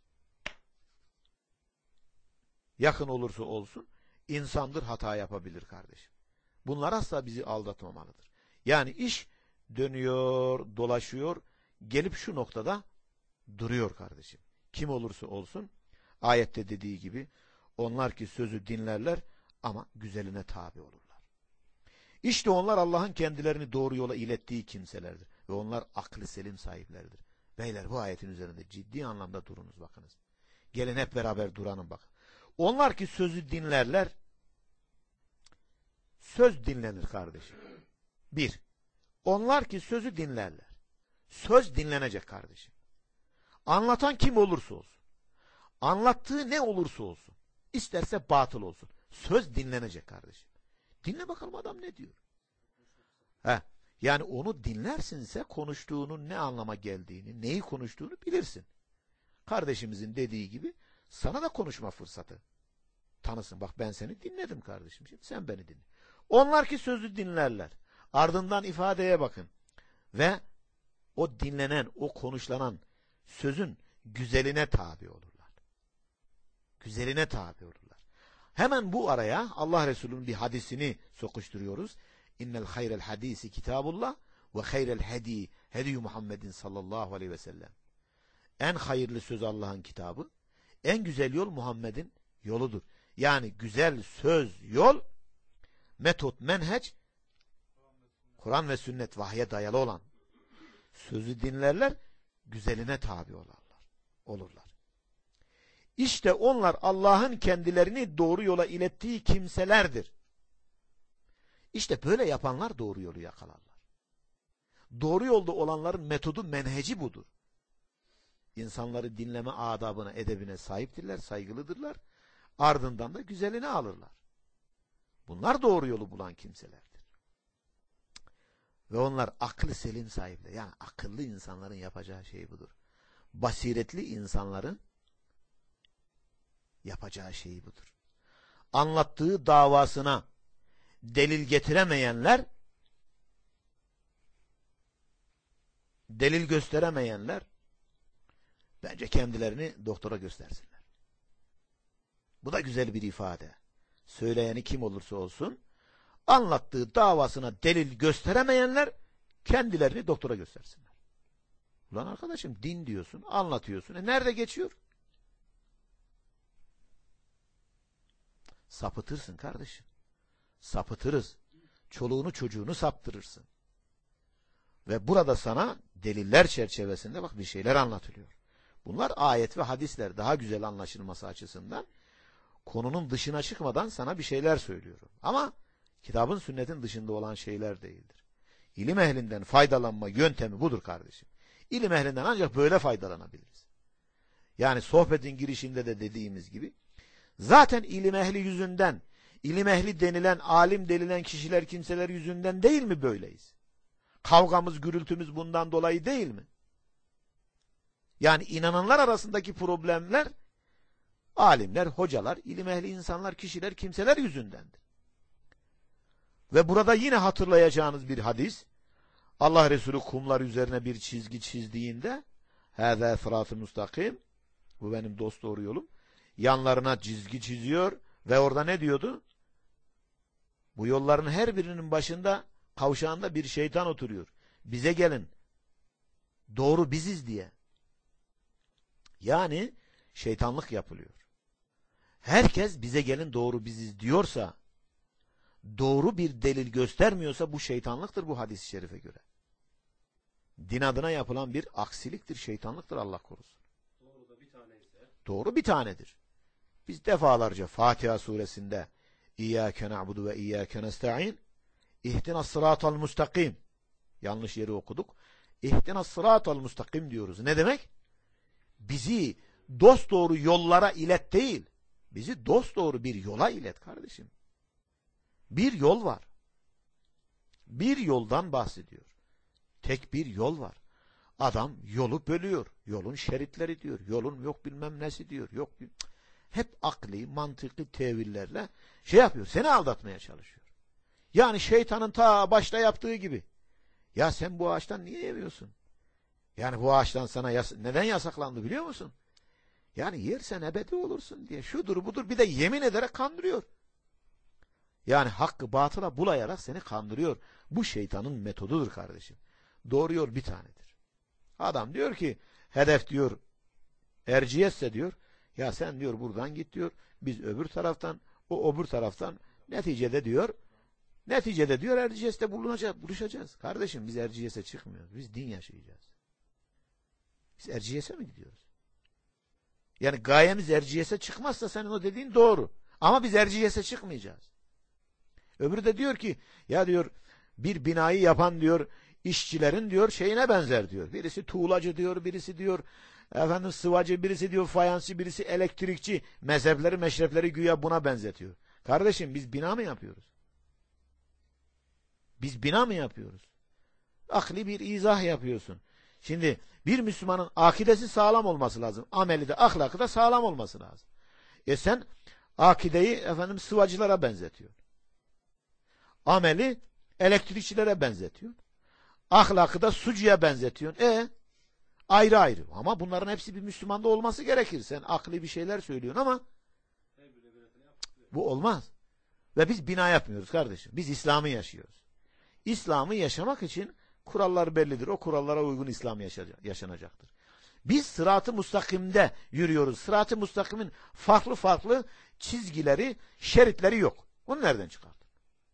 yakın olursa olsun insandır, hata yapabilir kardeşim. Bunlar asla bizi aldatmamalıdır. Yani iş dönüyor, dolaşıyor, gelip şu noktada duruyor kardeşim. Kim olursa olsun ayette dediği gibi onlar ki sözü dinlerler ama güzeline tabi olurlar. İşte onlar Allah'ın kendilerini doğru yola ilettiği kimselerdir. Ve onlar aklı selim sahipleridir. Beyler bu ayetin üzerinde ciddi anlamda durunuz bakınız. Gelin hep beraber duranın bakın. Onlar ki sözü dinlerler. Söz dinlenir kardeşim. Bir. Onlar ki sözü dinlerler. Söz dinlenecek kardeşim. Anlatan kim olursa olsun. Anlattığı ne olursa olsun. İsterse batıl olsun. Söz dinlenecek kardeşim. Dinle bakalım adam ne diyor. Heh, yani onu dinlersinse konuştuğunun ne anlama geldiğini, neyi konuştuğunu bilirsin. kardeşimizin dediği gibi sana da konuşma fırsatı tanısın. Bak ben seni dinledim kardeşim. Şimdi sen beni dinle. Onlar ki sözü dinlerler. Ardından ifadeye bakın. Ve o dinlenen, o konuşlanan sözün güzeline tabi olurlar. Güzeline tabi olurlar. Hemen bu araya Allah Resulü'nün bir hadisini sokuşturuyoruz. İnnel hayrel hadisi kitabullah ve hayrel hedi hedi Muhammedin sallallahu aleyhi ve sellem. En hayırlı söz Allah'ın kitabı, en güzel yol Muhammed'in yoludur. Yani güzel söz, yol, metot, menheç, Kur'an ve sünnet, vahye dayalı olan sözü dinlerler, güzeline tabi olurlar. olurlar. İşte onlar Allah'ın kendilerini doğru yola ilettiği kimselerdir. İşte böyle yapanlar doğru yolu yakalarlar. Doğru yolda olanların metodu, menheci budur. İnsanları dinleme adabına, edebine sahiptirler, saygılıdırlar. Ardından da güzelini alırlar. Bunlar doğru yolu bulan kimselerdir. Ve onlar aklı selim sahipleri. Yani akıllı insanların yapacağı şey budur. Basiretli insanların yapacağı şey budur. Anlattığı davasına delil getiremeyenler, delil gösteremeyenler bence kendilerini doktora göstersinler. Bu da güzel bir ifade. Söyleyeni kim olursa olsun, anlattığı davasına delil gösteremeyenler kendilerini doktora göstersinler. Ulan arkadaşım, din diyorsun, anlatıyorsun. E nerede geçiyor? Sapıtırsın kardeşim. Sapıtırız. Çoluğunu çocuğunu saptırırsın. Ve burada sana deliller çerçevesinde bak bir şeyler anlatılıyor. Bunlar ayet ve hadisler, daha güzel anlaşılması açısından konunun dışına çıkmadan sana bir şeyler söylüyorum. Ama kitabın, sünnetin dışında olan şeyler değildir. İlim ehlinden faydalanma yöntemi budur kardeşim. İlim ehlinden ancak böyle faydalanabiliriz. Yani sohbetin girişinde de dediğimiz gibi zaten ilim ehli yüzünden, ilim ehli denilen, alim denilen kişiler, kimseler yüzünden değil mi böyleyiz? Kavgamız, gürültümüz bundan dolayı değil mi? Yani inananlar arasındaki problemler alimler, hocalar, ilim ehli insanlar, kişiler, kimseler yüzündendir. Ve burada yine hatırlayacağınız bir hadis, Allah Resulü kumlar üzerine bir çizgi çizdiğinde hâzâ sırat-ı müstakim, bu benim dost doğru yolum, yanlarına çizgi çiziyor ve orada ne diyordu? Bu yolların her birinin başında, kavşağında bir şeytan oturuyor. Bize gelin, doğru biziz diye. Yani şeytanlık yapılıyor. Herkes bize gelin doğru biziz diyorsa, doğru bir delil göstermiyorsa bu şeytanlıktır bu hadis-i şerife göre. Din adına yapılan bir aksiliktir, şeytanlıktır, Allah korusun. Doğru da bir tane ise. Doğru bir tanedir. Biz defalarca Fatiha suresinde İyyâke na'budu ve İyyâke nesta'in, İhtinas sıratal mustakim, yanlış yeri okuduk. İhtinas sıratal mustakim diyoruz. Ne demek? Bizi dosdoğru yollara ilet değil, bizi dosdoğru bir yola ilet kardeşim. Bir yol var. Bir yoldan bahsediyor. Tek bir yol var. Adam yolu bölüyor. Yolun şeritleri diyor. Yolun yok bilmem nesi diyor. Yok hep akli, mantıklı tevillerle şey yapıyor. Seni aldatmaya çalışıyor. Yani şeytanın ta başta yaptığı gibi. Ya sen bu ağaçtan niye yemiyorsun? Yani bu ağaçtan sana yas neden yasaklandı biliyor musun? Yani yersen ebedi olursun diye. Şudur budur, bir de yemin ederek kandırıyor. Yani hakkı batıla bulayarak seni kandırıyor. Bu şeytanın metodudur kardeşim. Doğru yol bir tanedir. Adam diyor ki hedef diyor Erciyes'se diyor, ya sen diyor buradan git diyor, biz öbür taraftan, o öbür taraftan, neticede diyor neticede diyor Erciyes'te bulunacağız, buluşacağız. Kardeşim biz Erciyes'e çıkmıyoruz. Biz din yaşayacağız. Biz Erciyes'e mi gidiyoruz? Yani gayemiz Erciyes'e çıkmazsa senin o dediğin doğru. Ama biz Erciyes'e çıkmayacağız. Öbürü de diyor ki ya diyor bir binayı yapan diyor işçilerin diyor şeyine benzer diyor. Birisi tuğlacı diyor, birisi diyor efendim sıvacı, birisi diyor fayansçı, birisi elektrikçi. Mezhepleri, meşrepleri güya buna benzetiyor. Kardeşim biz bina mı yapıyoruz? Biz bina mı yapıyoruz? Akli bir izah yapıyorsun. Şimdi Bir Müslümanın akidesi sağlam olması lazım. Ameli de ahlakı da sağlam olması lazım. E sen akideyi efendim sıvacılara benzetiyorsun. Ameli elektrikçilere benzetiyorsun. Ahlakı da sucuya benzetiyorsun. E ayrı ayrı. Ama bunların hepsi bir Müslümanda olması gerekir. Sen akli bir şeyler söylüyorsun ama bu olmaz. Ve biz bina yapmıyoruz kardeşim. Biz İslam'ı yaşıyoruz. İslam'ı yaşamak için kurallar bellidir. O kurallara uygun İslam yaşanacaktır. Biz sırat-ı mustakimde yürüyoruz. Sırat-ı mustakimin farklı farklı çizgileri, şeritleri yok. Bunu nereden çıkardın?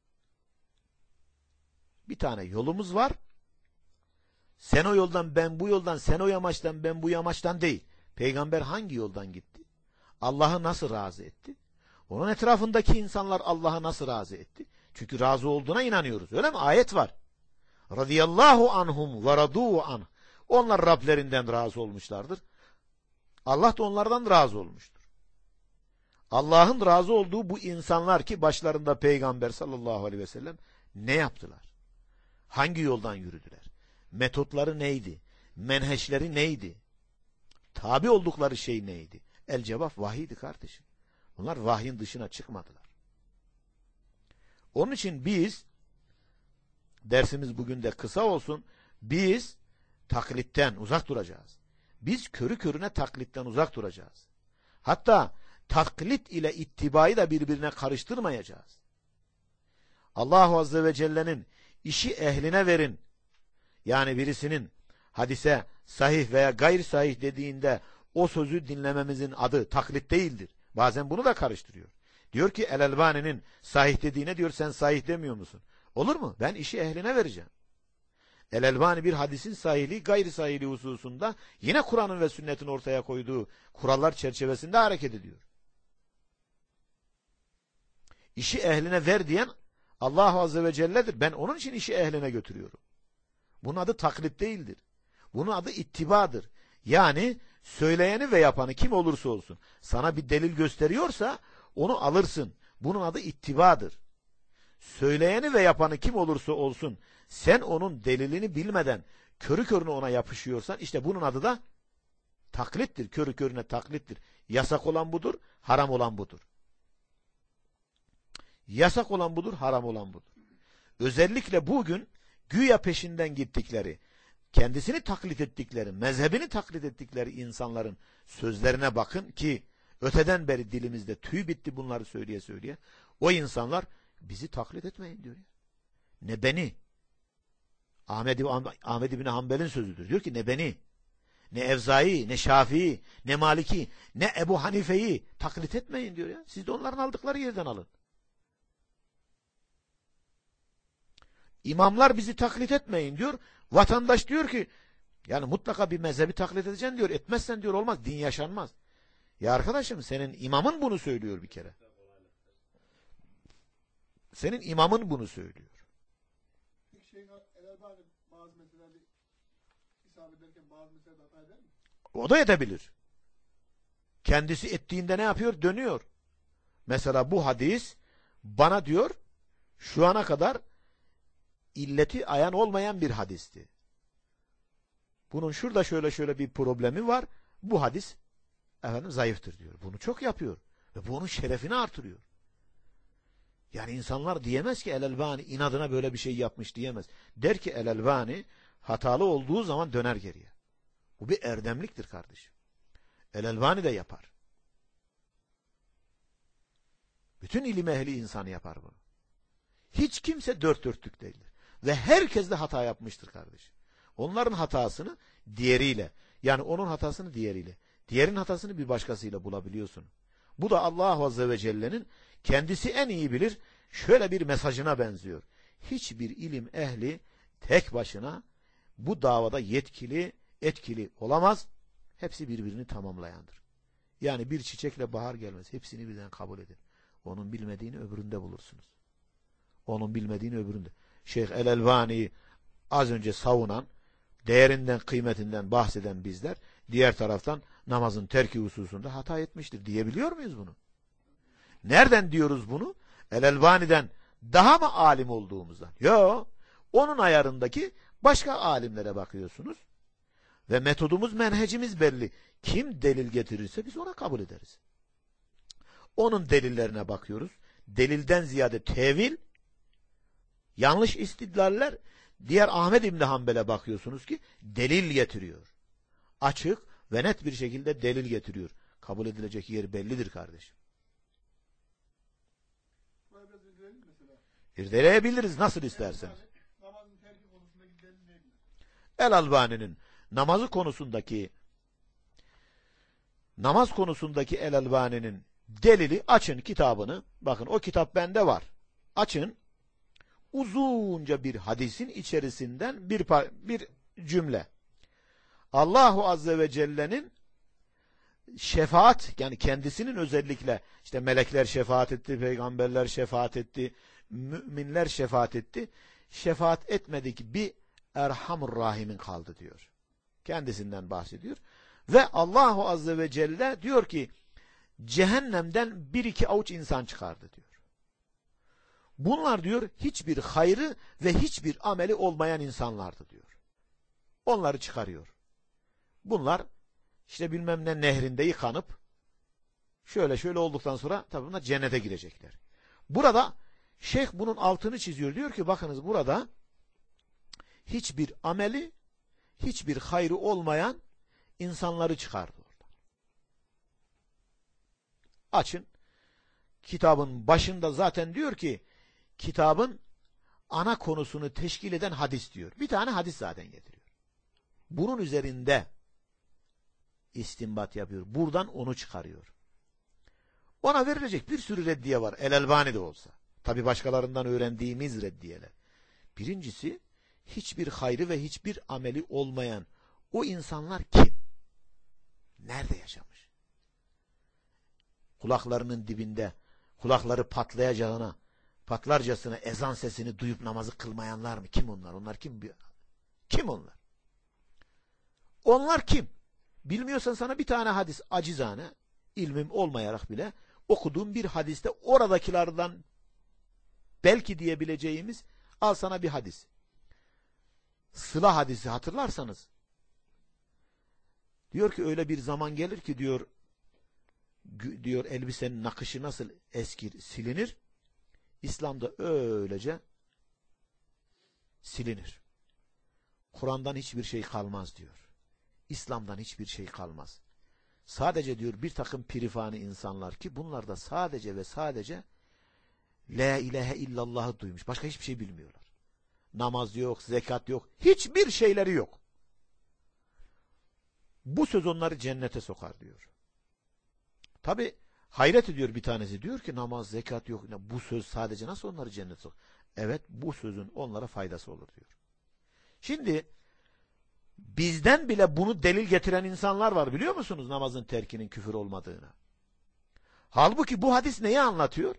Bir tane yolumuz var. Sen o yoldan, ben bu yoldan, sen o yamaçtan, ben bu yamaçtan değil. Peygamber hangi yoldan gitti? Allah'ı nasıl razı etti? Onun etrafındaki insanlar Allah'ı nasıl razı etti? Çünkü razı olduğuna inanıyoruz. Öyle mi? Ayet var. Radiyallahu anhum ve radu anh. Onlar Rablerinden razı olmuşlardır. Allah da onlardan razı olmuştur. Allah'ın razı olduğu bu insanlar ki başlarında Peygamber sallallahu aleyhi ve sellem ne yaptılar? Hangi yoldan yürüdüler? Metotları neydi? Menheşleri neydi? Tabi oldukları şey neydi? El cevap vahiydi kardeşim. Onlar vahyin dışına çıkmadılar. Onun için biz, dersimiz bugün de kısa olsun, biz taklitten uzak duracağız. Biz körü körüne taklitten uzak duracağız. Hatta taklit ile ittibayı da birbirine karıştırmayacağız. Allahu Azze ve Celle'nin işi ehline verin, yani birisinin hadise sahih veya gayri sahih dediğinde o sözü dinlememizin adı taklit değildir. Bazen bunu da karıştırıyor. Diyor ki El-Elbani'nin sahih dediğine diyor sen sahih demiyor musun? Olur mu? Ben işi ehline vereceğim. El-Elbani bir hadisin sahihliği gayri sahihliği hususunda yine Kur'an'ın ve sünnetin ortaya koyduğu kurallar çerçevesinde hareket ediyor. İşi ehline ver diyen Allah Azze ve Celle'dir. Ben onun için işi ehline götürüyorum. Bunun adı taklit değildir. Bunun adı ittibadır. Yani söyleyeni ve yapanı kim olursa olsun sana bir delil gösteriyorsa onu alırsın. Bunun adı ittibadır. Söyleyeni ve yapanı kim olursa olsun sen onun delilini bilmeden körü körüne ona yapışıyorsan işte bunun adı da taklittir. Körü körüne taklittir. Yasak olan budur, haram olan budur. Yasak olan budur, haram olan budur. Özellikle bugün güya peşinden gittikleri, kendisini taklit ettikleri, mezhebini taklit ettikleri insanların sözlerine bakın ki öteden beri dilimizde tüy bitti bunları söyleye söyleye. O insanlar bizi taklit etmeyin diyor. Ne beni. Ahmed, Ahmed İbni Hanbel'in sözüdür. Diyor ki ne beni, ne Evzai, ne Şafii, ne Maliki, ne Ebu Hanife'yi taklit etmeyin diyor ya. Siz de onların aldıkları yerden alın. İmamlar bizi taklit etmeyin diyor. Vatandaş diyor ki yani mutlaka bir mezhebi taklit edeceksin diyor. Etmezsen diyor olmaz. Din yaşanmaz. Ya arkadaşım senin imamın bunu söylüyor bir kere. Senin imamın bunu söylüyor. O da edebilir. Kendisi ettiğinde ne yapıyor? Dönüyor. Mesela bu hadis bana diyor şu ana kadar illeti ayan olmayan bir hadisti. Bunun şurada şöyle şöyle bir problemi var. Bu hadis efendim zayıftır diyor. Bunu çok yapıyor. Ve bu onun şerefini artırıyor. Yani insanlar diyemez ki El-Elbani inadına böyle bir şey yapmış diyemez. Der ki El-Elbani hatalı olduğu zaman döner geriye. Bu bir erdemliktir kardeşim. El-Elbani de yapar. Bütün ilim ehli insanı yapar bunu. Hiç kimse dört dörtlük değildir. Ve herkes de hata yapmıştır kardeşim. Onların hatasını diğeriyle, yani onun hatasını diğeriyle, diğerin hatasını bir başkasıyla bulabiliyorsun. Bu da Allah Azze ve Celle'nin kendisi en iyi bilir şöyle bir mesajına benziyor. Hiçbir ilim ehli tek başına bu davada yetkili, etkili olamaz. Hepsi birbirini tamamlayandır. Yani bir çiçekle bahar gelmez. Hepsini birden kabul edin. Onun bilmediğini öbüründe bulursunuz. Onun bilmediğini öbüründe. Şeyh El-Elvani'yi az önce savunan, değerinden, kıymetinden bahseden bizler, diğer taraftan namazın terki hususunda hata etmiştir. Diyebiliyor muyuz bunu? Nereden diyoruz bunu? El-Elvani'den daha mı alim olduğumuzdan? Yok. Onun ayarındaki başka alimlere bakıyorsunuz. Ve metodumuz, menhecimiz belli. Kim delil getirirse biz ona kabul ederiz. Onun delillerine bakıyoruz. Delilden ziyade tevil, yanlış istidlaller. Diğer Ahmed İbni Hanbel'e bakıyorsunuz ki delil getiriyor. Açık ve net bir şekilde delil getiriyor. Kabul edilecek yeri bellidir kardeşim. İrdeleyebiliriz nasıl isterseniz. El-Albani'nin namazı konusundaki namaz konusundaki El-Albani'nin delili, açın kitabını. Bakın o kitap bende var. Açın. Uzunca bir hadisin içerisinden bir bir cümle. Allahu Azze ve Celle'nin şefaat, yani kendisinin özellikle işte melekler şefaat etti, peygamberler şefaat etti, müminler şefaat etti. Şefaat etmedik bir Erhamur Rahim'in kaldı diyor. Kendisinden bahsediyor. Ve Allahu Azze ve Celle diyor ki cehennemden bir iki avuç insan çıkardı diyor. Bunlar diyor hiçbir hayrı ve hiçbir ameli olmayan insanlardı diyor. Onları çıkarıyor. Bunlar işte bilmem ne nehrinde yıkanıp şöyle şöyle olduktan sonra tabi bunlar cennete girecekler. Burada şeyh bunun altını çiziyor. Diyor ki bakınız burada hiçbir ameli, hiçbir hayrı olmayan insanları çıkardı orada. Açın. Kitabın başında zaten diyor ki kitabın ana konusunu teşkil eden hadis diyor. Bir tane hadis zaten getiriyor. Bunun üzerinde istinbat yapıyor. Buradan onu çıkarıyor. Ona verilecek bir sürü reddiye var. El-Albani de olsa. Tabi başkalarından öğrendiğimiz reddiyeler. Birincisi hiçbir hayrı ve hiçbir ameli olmayan o insanlar kim? Nerede yaşamış? Kulaklarının dibinde kulakları patlayacağına patlarcasına ezan sesini duyup namazı kılmayanlar mı? Kim onlar? Onlar kim? Kim onlar? Onlar kim? Bilmiyorsan sana bir tane hadis acizane, ilmim olmayarak bile okuduğum bir hadiste oradakilerden belki diyebileceğimiz al sana bir hadis. Sıla hadisi hatırlarsanız diyor ki öyle bir zaman gelir ki diyor diyor elbisenin nakışı nasıl eskir, silinir? İslam'da öylece silinir. Kur'an'dan hiçbir şey kalmaz diyor. İslam'dan hiçbir şey kalmaz. Sadece diyor bir takım pirifani insanlar ki bunlar da sadece ve sadece La ilahe illallah'ı duymuş. Başka hiçbir şey bilmiyorlar. Namaz yok, zekat yok. Hiçbir şeyleri yok. Bu söz onları cennete sokar diyor. Tabi hayret ediyor bir tanesi. Diyor ki namaz, zekat yok. Bu söz sadece nasıl onları cennete sokar? Evet, bu sözün onlara faydası olur diyor. Şimdi bizden bile bunu delil getiren insanlar var biliyor musunuz namazın terkinin küfür olmadığını? Halbuki bu hadis neyi anlatıyor?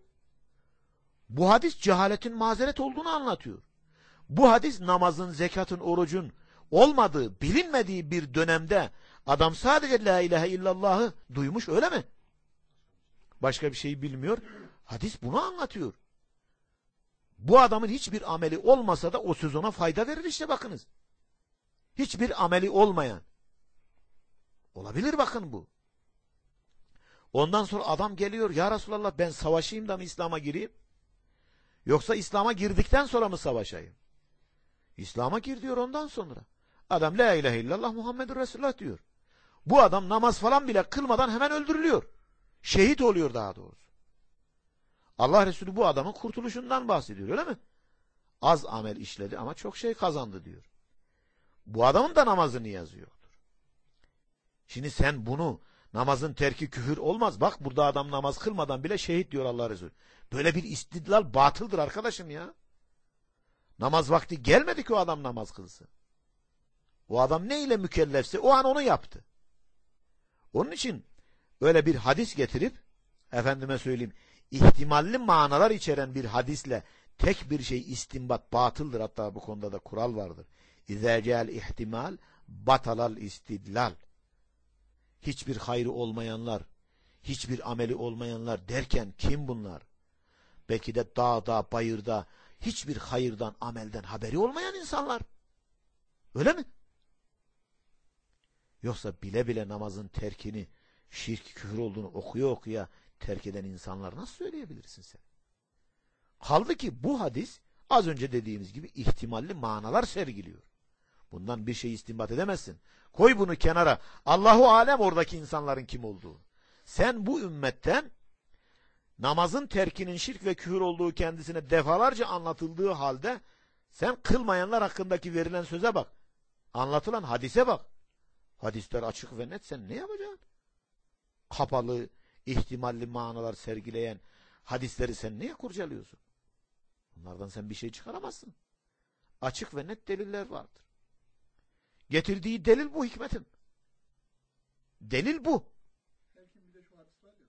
Bu hadis cehaletin mazeret olduğunu anlatıyor. Bu hadis namazın, zekatın, orucun olmadığı, bilinmediği bir dönemde adam sadece la ilahe illallah'ı duymuş öyle mi? Başka bir şey bilmiyor. Hadis bunu anlatıyor. Bu adamın hiçbir ameli olmasa da o söz ona fayda verir işte bakınız. Hiçbir ameli olmayan. Olabilir bakın bu. Ondan sonra adam geliyor ya Resulallah ben savaşayım da mı İslam'a gireyim? Yoksa İslam'a girdikten sonra mı savaşayım? İslam'a gir diyor ondan sonra. Adam la ilahe illallah Muhammedur Resulullah diyor. Bu adam namaz falan bile kılmadan hemen öldürülüyor. Şehit oluyor daha doğrusu. Allah Resulü bu adamın kurtuluşundan bahsediyor öyle mi? Az amel işledi ama çok şey kazandı diyor. Bu adamın da namazını yazıyordur. Şimdi sen bunu namazın terki küfür olmaz. Bak burada adam namaz kılmadan bile şehit diyor Allah Resulü. Böyle bir istidlal batıldır arkadaşım ya. Namaz vakti gelmedi ki o adam namaz kılsın. O adam ne ile mükellefse o an onu yaptı. Onun için öyle bir hadis getirip efendime söyleyeyim ihtimalli manalar içeren bir hadisle tek bir şey istinbat batıldır. Hatta bu konuda da kural vardır. İzâ ce'el ihtimal batalal istidlal. Hiçbir hayrı olmayanlar, hiçbir ameli olmayanlar derken kim bunlar? Belki de dağda, bayırda hiçbir hayırdan, amelden haberi olmayan insanlar. Öyle mi? Yoksa bile bile namazın terkini, şirk, küfür olduğunu okuya okuya terk eden insanlar nasıl söyleyebilirsin sen? Kaldı ki bu hadis az önce dediğimiz gibi ihtimalli manalar sergiliyor. Bundan bir şey istinbat edemezsin. Koy bunu kenara. Allahu alem oradaki insanların kim olduğu. Sen bu ümmetten namazın terkinin şirk ve küfür olduğu kendisine defalarca anlatıldığı halde sen kılmayanlar hakkındaki verilen söze bak. Anlatılan hadise bak. Hadisler açık ve net, sen ne yapacaksın? Kapalı, ihtimalli manalar sergileyen hadisleri sen niye kurcalıyorsun? Bunlardan sen bir şey çıkaramazsın. Açık ve net deliller vardır. Getirdiği delil bu hikmetin. Delil bu. Belki bir de şu hadis var ya.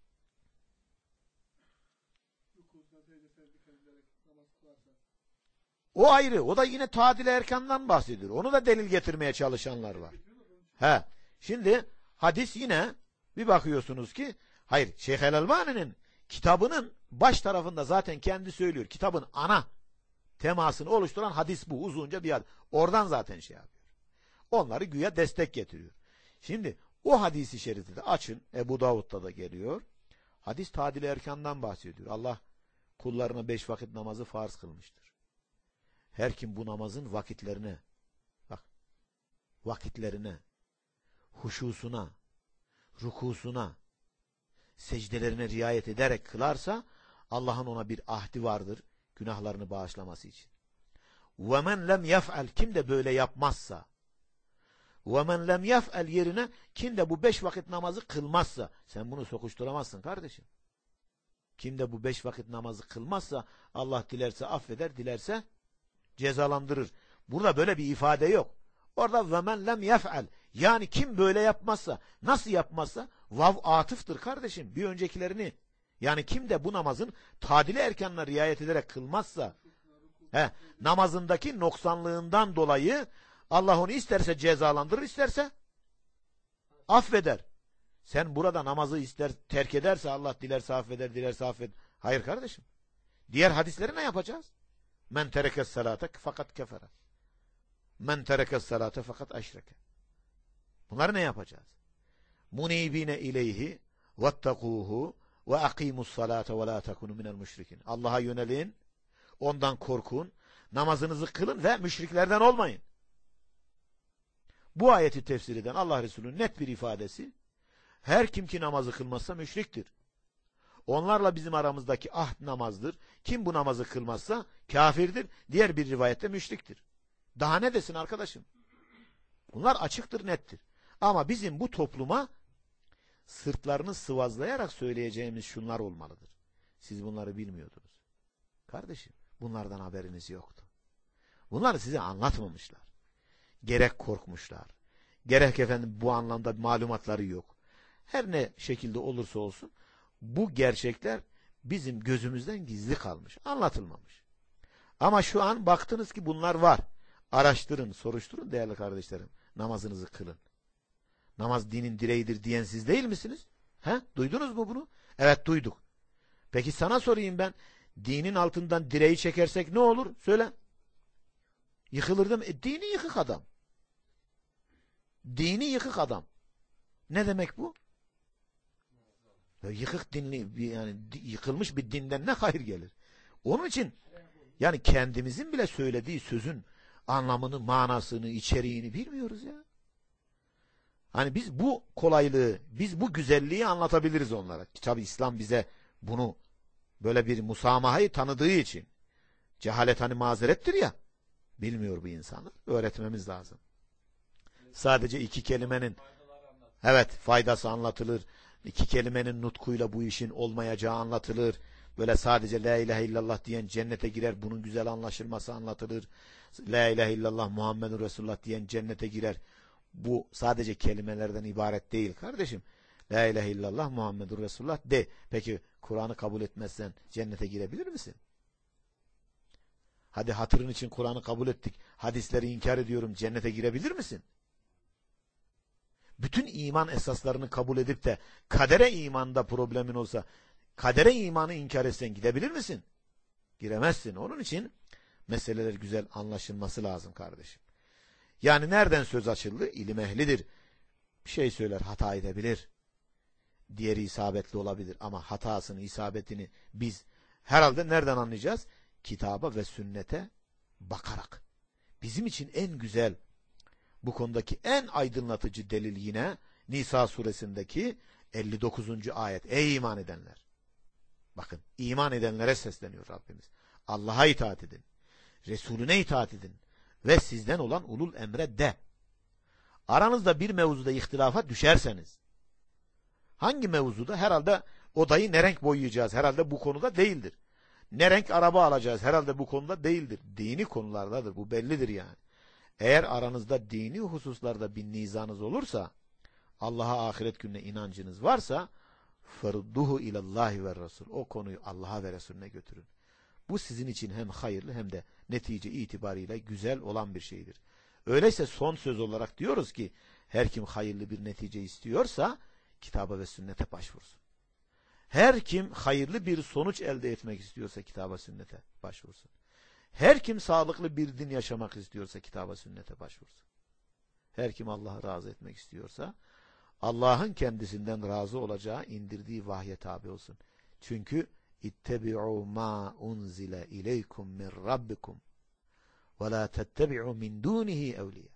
Rukusuna secde secde edilerek namaz kılarsa. O ayrı. O da yine tadil erkandan bahsediyor. Onu da delil getirmeye çalışanlar var. He. Şimdi hadis yine bir bakıyorsunuz ki hayır, Şeyh el-Albani'nin kitabının baş tarafında zaten kendi söylüyor. Kitabın ana temasını oluşturan hadis bu. Uzunca bir hadis. Oradan zaten şey yapıyor. Onları güya destek getiriyor. Şimdi o hadisi şerifi de açın. Ebu Davud'da da geliyor. Hadis tadil erkandan bahsediyor. Allah kullarına beş vakit namazı farz kılmıştır. Her kim bu namazın vakitlerine, bak, vakitlerine, huşusuna, rukusuna, secdelerine riayet ederek kılarsa Allah'ın ona bir ahdi vardır günahlarını bağışlaması için. وَمَنْ لَمْ يَفْعَلْ Kim de böyle yapmazsa, وَمَنْ لَمْ يَفْعَلْ yerine kim de bu beş vakit namazı kılmazsa, sen bunu sokuşturamazsın kardeşim. Kim de bu beş vakit namazı kılmazsa Allah dilerse affeder, dilerse cezalandırır. Burada böyle bir ifade yok. Orada وَمَنْ لَمْ يَفْعَلْ yani kim böyle yapmazsa, nasıl yapmazsa, vav atıftır kardeşim. Bir öncekilerini, yani kim de bu namazın tadili erkanına riayet ederek kılmazsa, he, namazındaki noksanlığından dolayı Allah onu isterse cezalandırır, isterse affeder. Sen burada namazı ister terk ederse Allah dilerse affeder, dilerse affeder. Hayır kardeşim. Diğer hadisleri ne yapacağız? Men terekes salate fakat kefere. Men terekes salate fakat eşreke. Bunları ne yapacağız? Munibine ileyhi vettekuhu ve akimus salate ve la tekunu minel müşrikin. Allah'a yönelin, ondan korkun, namazınızı kılın ve müşriklerden olmayın. Bu ayeti tefsir eden Allah Resulü'nün net bir ifadesi, her kim ki namazı kılmazsa müşriktir. Onlarla bizim aramızdaki ahd namazdır. Kim bu namazı kılmazsa kafirdir. Diğer bir rivayette müşriktir. Daha ne desin arkadaşım? Bunlar açıktır, nettir. Ama bizim bu topluma sırtlarını sıvazlayarak söyleyeceğimiz şunlar olmalıdır. Siz bunları bilmiyordunuz. Kardeşim, bunlardan haberiniz yoktu. Bunları size anlatmamışlar. Gerek korkmuşlar, gerek efendim bu anlamda malumatları yok. Her ne şekilde olursa olsun bu gerçekler bizim gözümüzden gizli kalmış, anlatılmamış. Ama şu an baktınız ki bunlar var. Araştırın, soruşturun değerli kardeşlerim. Namazınızı kılın. Namaz dinin direğidir diyen siz değil misiniz? He? Duydunuz mu bunu? Evet, duyduk. Peki sana sorayım ben. Dinin altından direği çekersek ne olur? Söyle. Yıkılır değil mi? E, dini yıkık adam. Dini yıkık adam. Ne demek bu? Ya, yıkık dinli, yani yıkılmış bir dinden ne hayır gelir? Onun için yani kendimizin bile söylediği sözün anlamını, manasını, içeriğini bilmiyoruz ya. Hani biz bu kolaylığı, biz bu güzelliği anlatabiliriz onlara. Tabi İslam bize bunu böyle bir musamahayı tanıdığı için, cehalet hani mazerettir ya, bilmiyor bu insanlar. Öğretmemiz lazım. Sadece iki kelimenin evet faydası anlatılır. İki kelimenin nutkuyla bu işin olmayacağı anlatılır. Böyle sadece la ilahe illallah diyen cennete girer, bunun güzel anlaşılması anlatılır. La ilahe illallah Muhammedun Resulullah diyen cennete girer. Bu sadece kelimelerden ibaret değil kardeşim. La ilahe illallah Muhammedun Resulullah de. Peki Kur'an'ı kabul etmezsen cennete girebilir misin? Hadi hatırın için Kur'an'ı kabul ettik. Hadisleri inkar ediyorum, cennete girebilir misin? Bütün iman esaslarını kabul edip de kadere imanda problemin olsa, kadere imanı inkar etsen gidebilir misin? Giremezsin. Onun için meseleler güzel anlaşılması lazım kardeşim. Yani nereden söz açıldı? İlim ehlidir. bir şey söyler, hata edebilir. Diğeri isabetli olabilir ama hatasını, isabetini biz herhalde nereden anlayacağız? Kitaba ve sünnete bakarak. Bizim için en güzel, bu konudaki en aydınlatıcı delil yine Nisa suresindeki elli dokuzuncu ayet. Ey iman edenler! Bakın, iman edenlere sesleniyor Rabbimiz. Allah'a itaat edin. Resulüne itaat edin. Ve sizden olan ulul emre de. Aranızda bir mevzuda ihtilafa düşerseniz, hangi mevzuda? Herhalde odayı ne renk boyayacağız? Herhalde bu konuda değildir. Ne renk araba alacağız? Herhalde bu konuda değildir. Dini konulardadır. Bu bellidir yani. Eğer aranızda dini hususlarda bir nizanız olursa, Allah'a, ahiret gününe inancınız varsa, فَرُدُّهُ اِلَى اللّٰهِ وَالرَّسُولِ O konuyu Allah'a ve Resulüne götürün. Bu sizin için hem hayırlı hem de netice itibariyle güzel olan bir şeydir. Öyleyse son söz olarak diyoruz ki, her kim hayırlı bir netice istiyorsa, kitaba ve sünnete başvursun. Her kim hayırlı bir sonuç elde etmek istiyorsa, kitaba sünnete başvursun. Her kim sağlıklı bir din yaşamak istiyorsa, kitaba sünnete başvursun. Her kim Allah'ı razı etmek istiyorsa, Allah'ın kendisinden razı olacağı indirdiği vahye tabi olsun. Çünkü ittebi'u ma unzile ileykum min rabbikum ve la tettebi'u min dunihi evliya.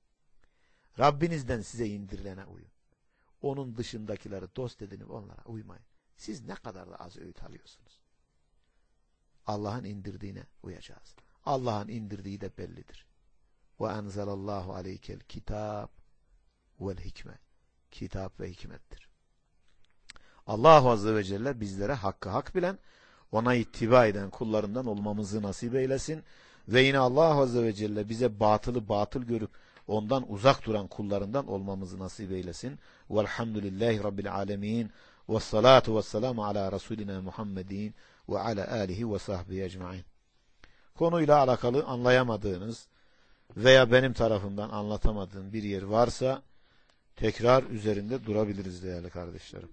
Rabbinizden size indirilene uyun. Onun dışındakileri dost edinip onlara uymayın. Siz ne kadar da az öğüt alıyorsunuz. Allah'ın indirdiğine uyacağız. Allah'ın indirdiği de bellidir. Ve enzelallahu aleykel kitab vel hikme. Kitap ve hikmettir. Allah Azze ve Celle bizlere hakkı hak bilen, ona ittiba eden kullarından olmamızı nasip eylesin. Ve yine Allah Azze ve Celle bize batılı batıl görüp ondan uzak duran kullarından olmamızı nasip eylesin. Velhamdülillahi Rabbil alemin. Ve salatu ve selamu ala Resulina Muhammedin ve ala alihi ve sahbihi ecmain. Konuyla alakalı anlayamadığınız veya benim tarafımdan anlatamadığım bir yer varsa tekrar üzerinde durabiliriz değerli kardeşlerim.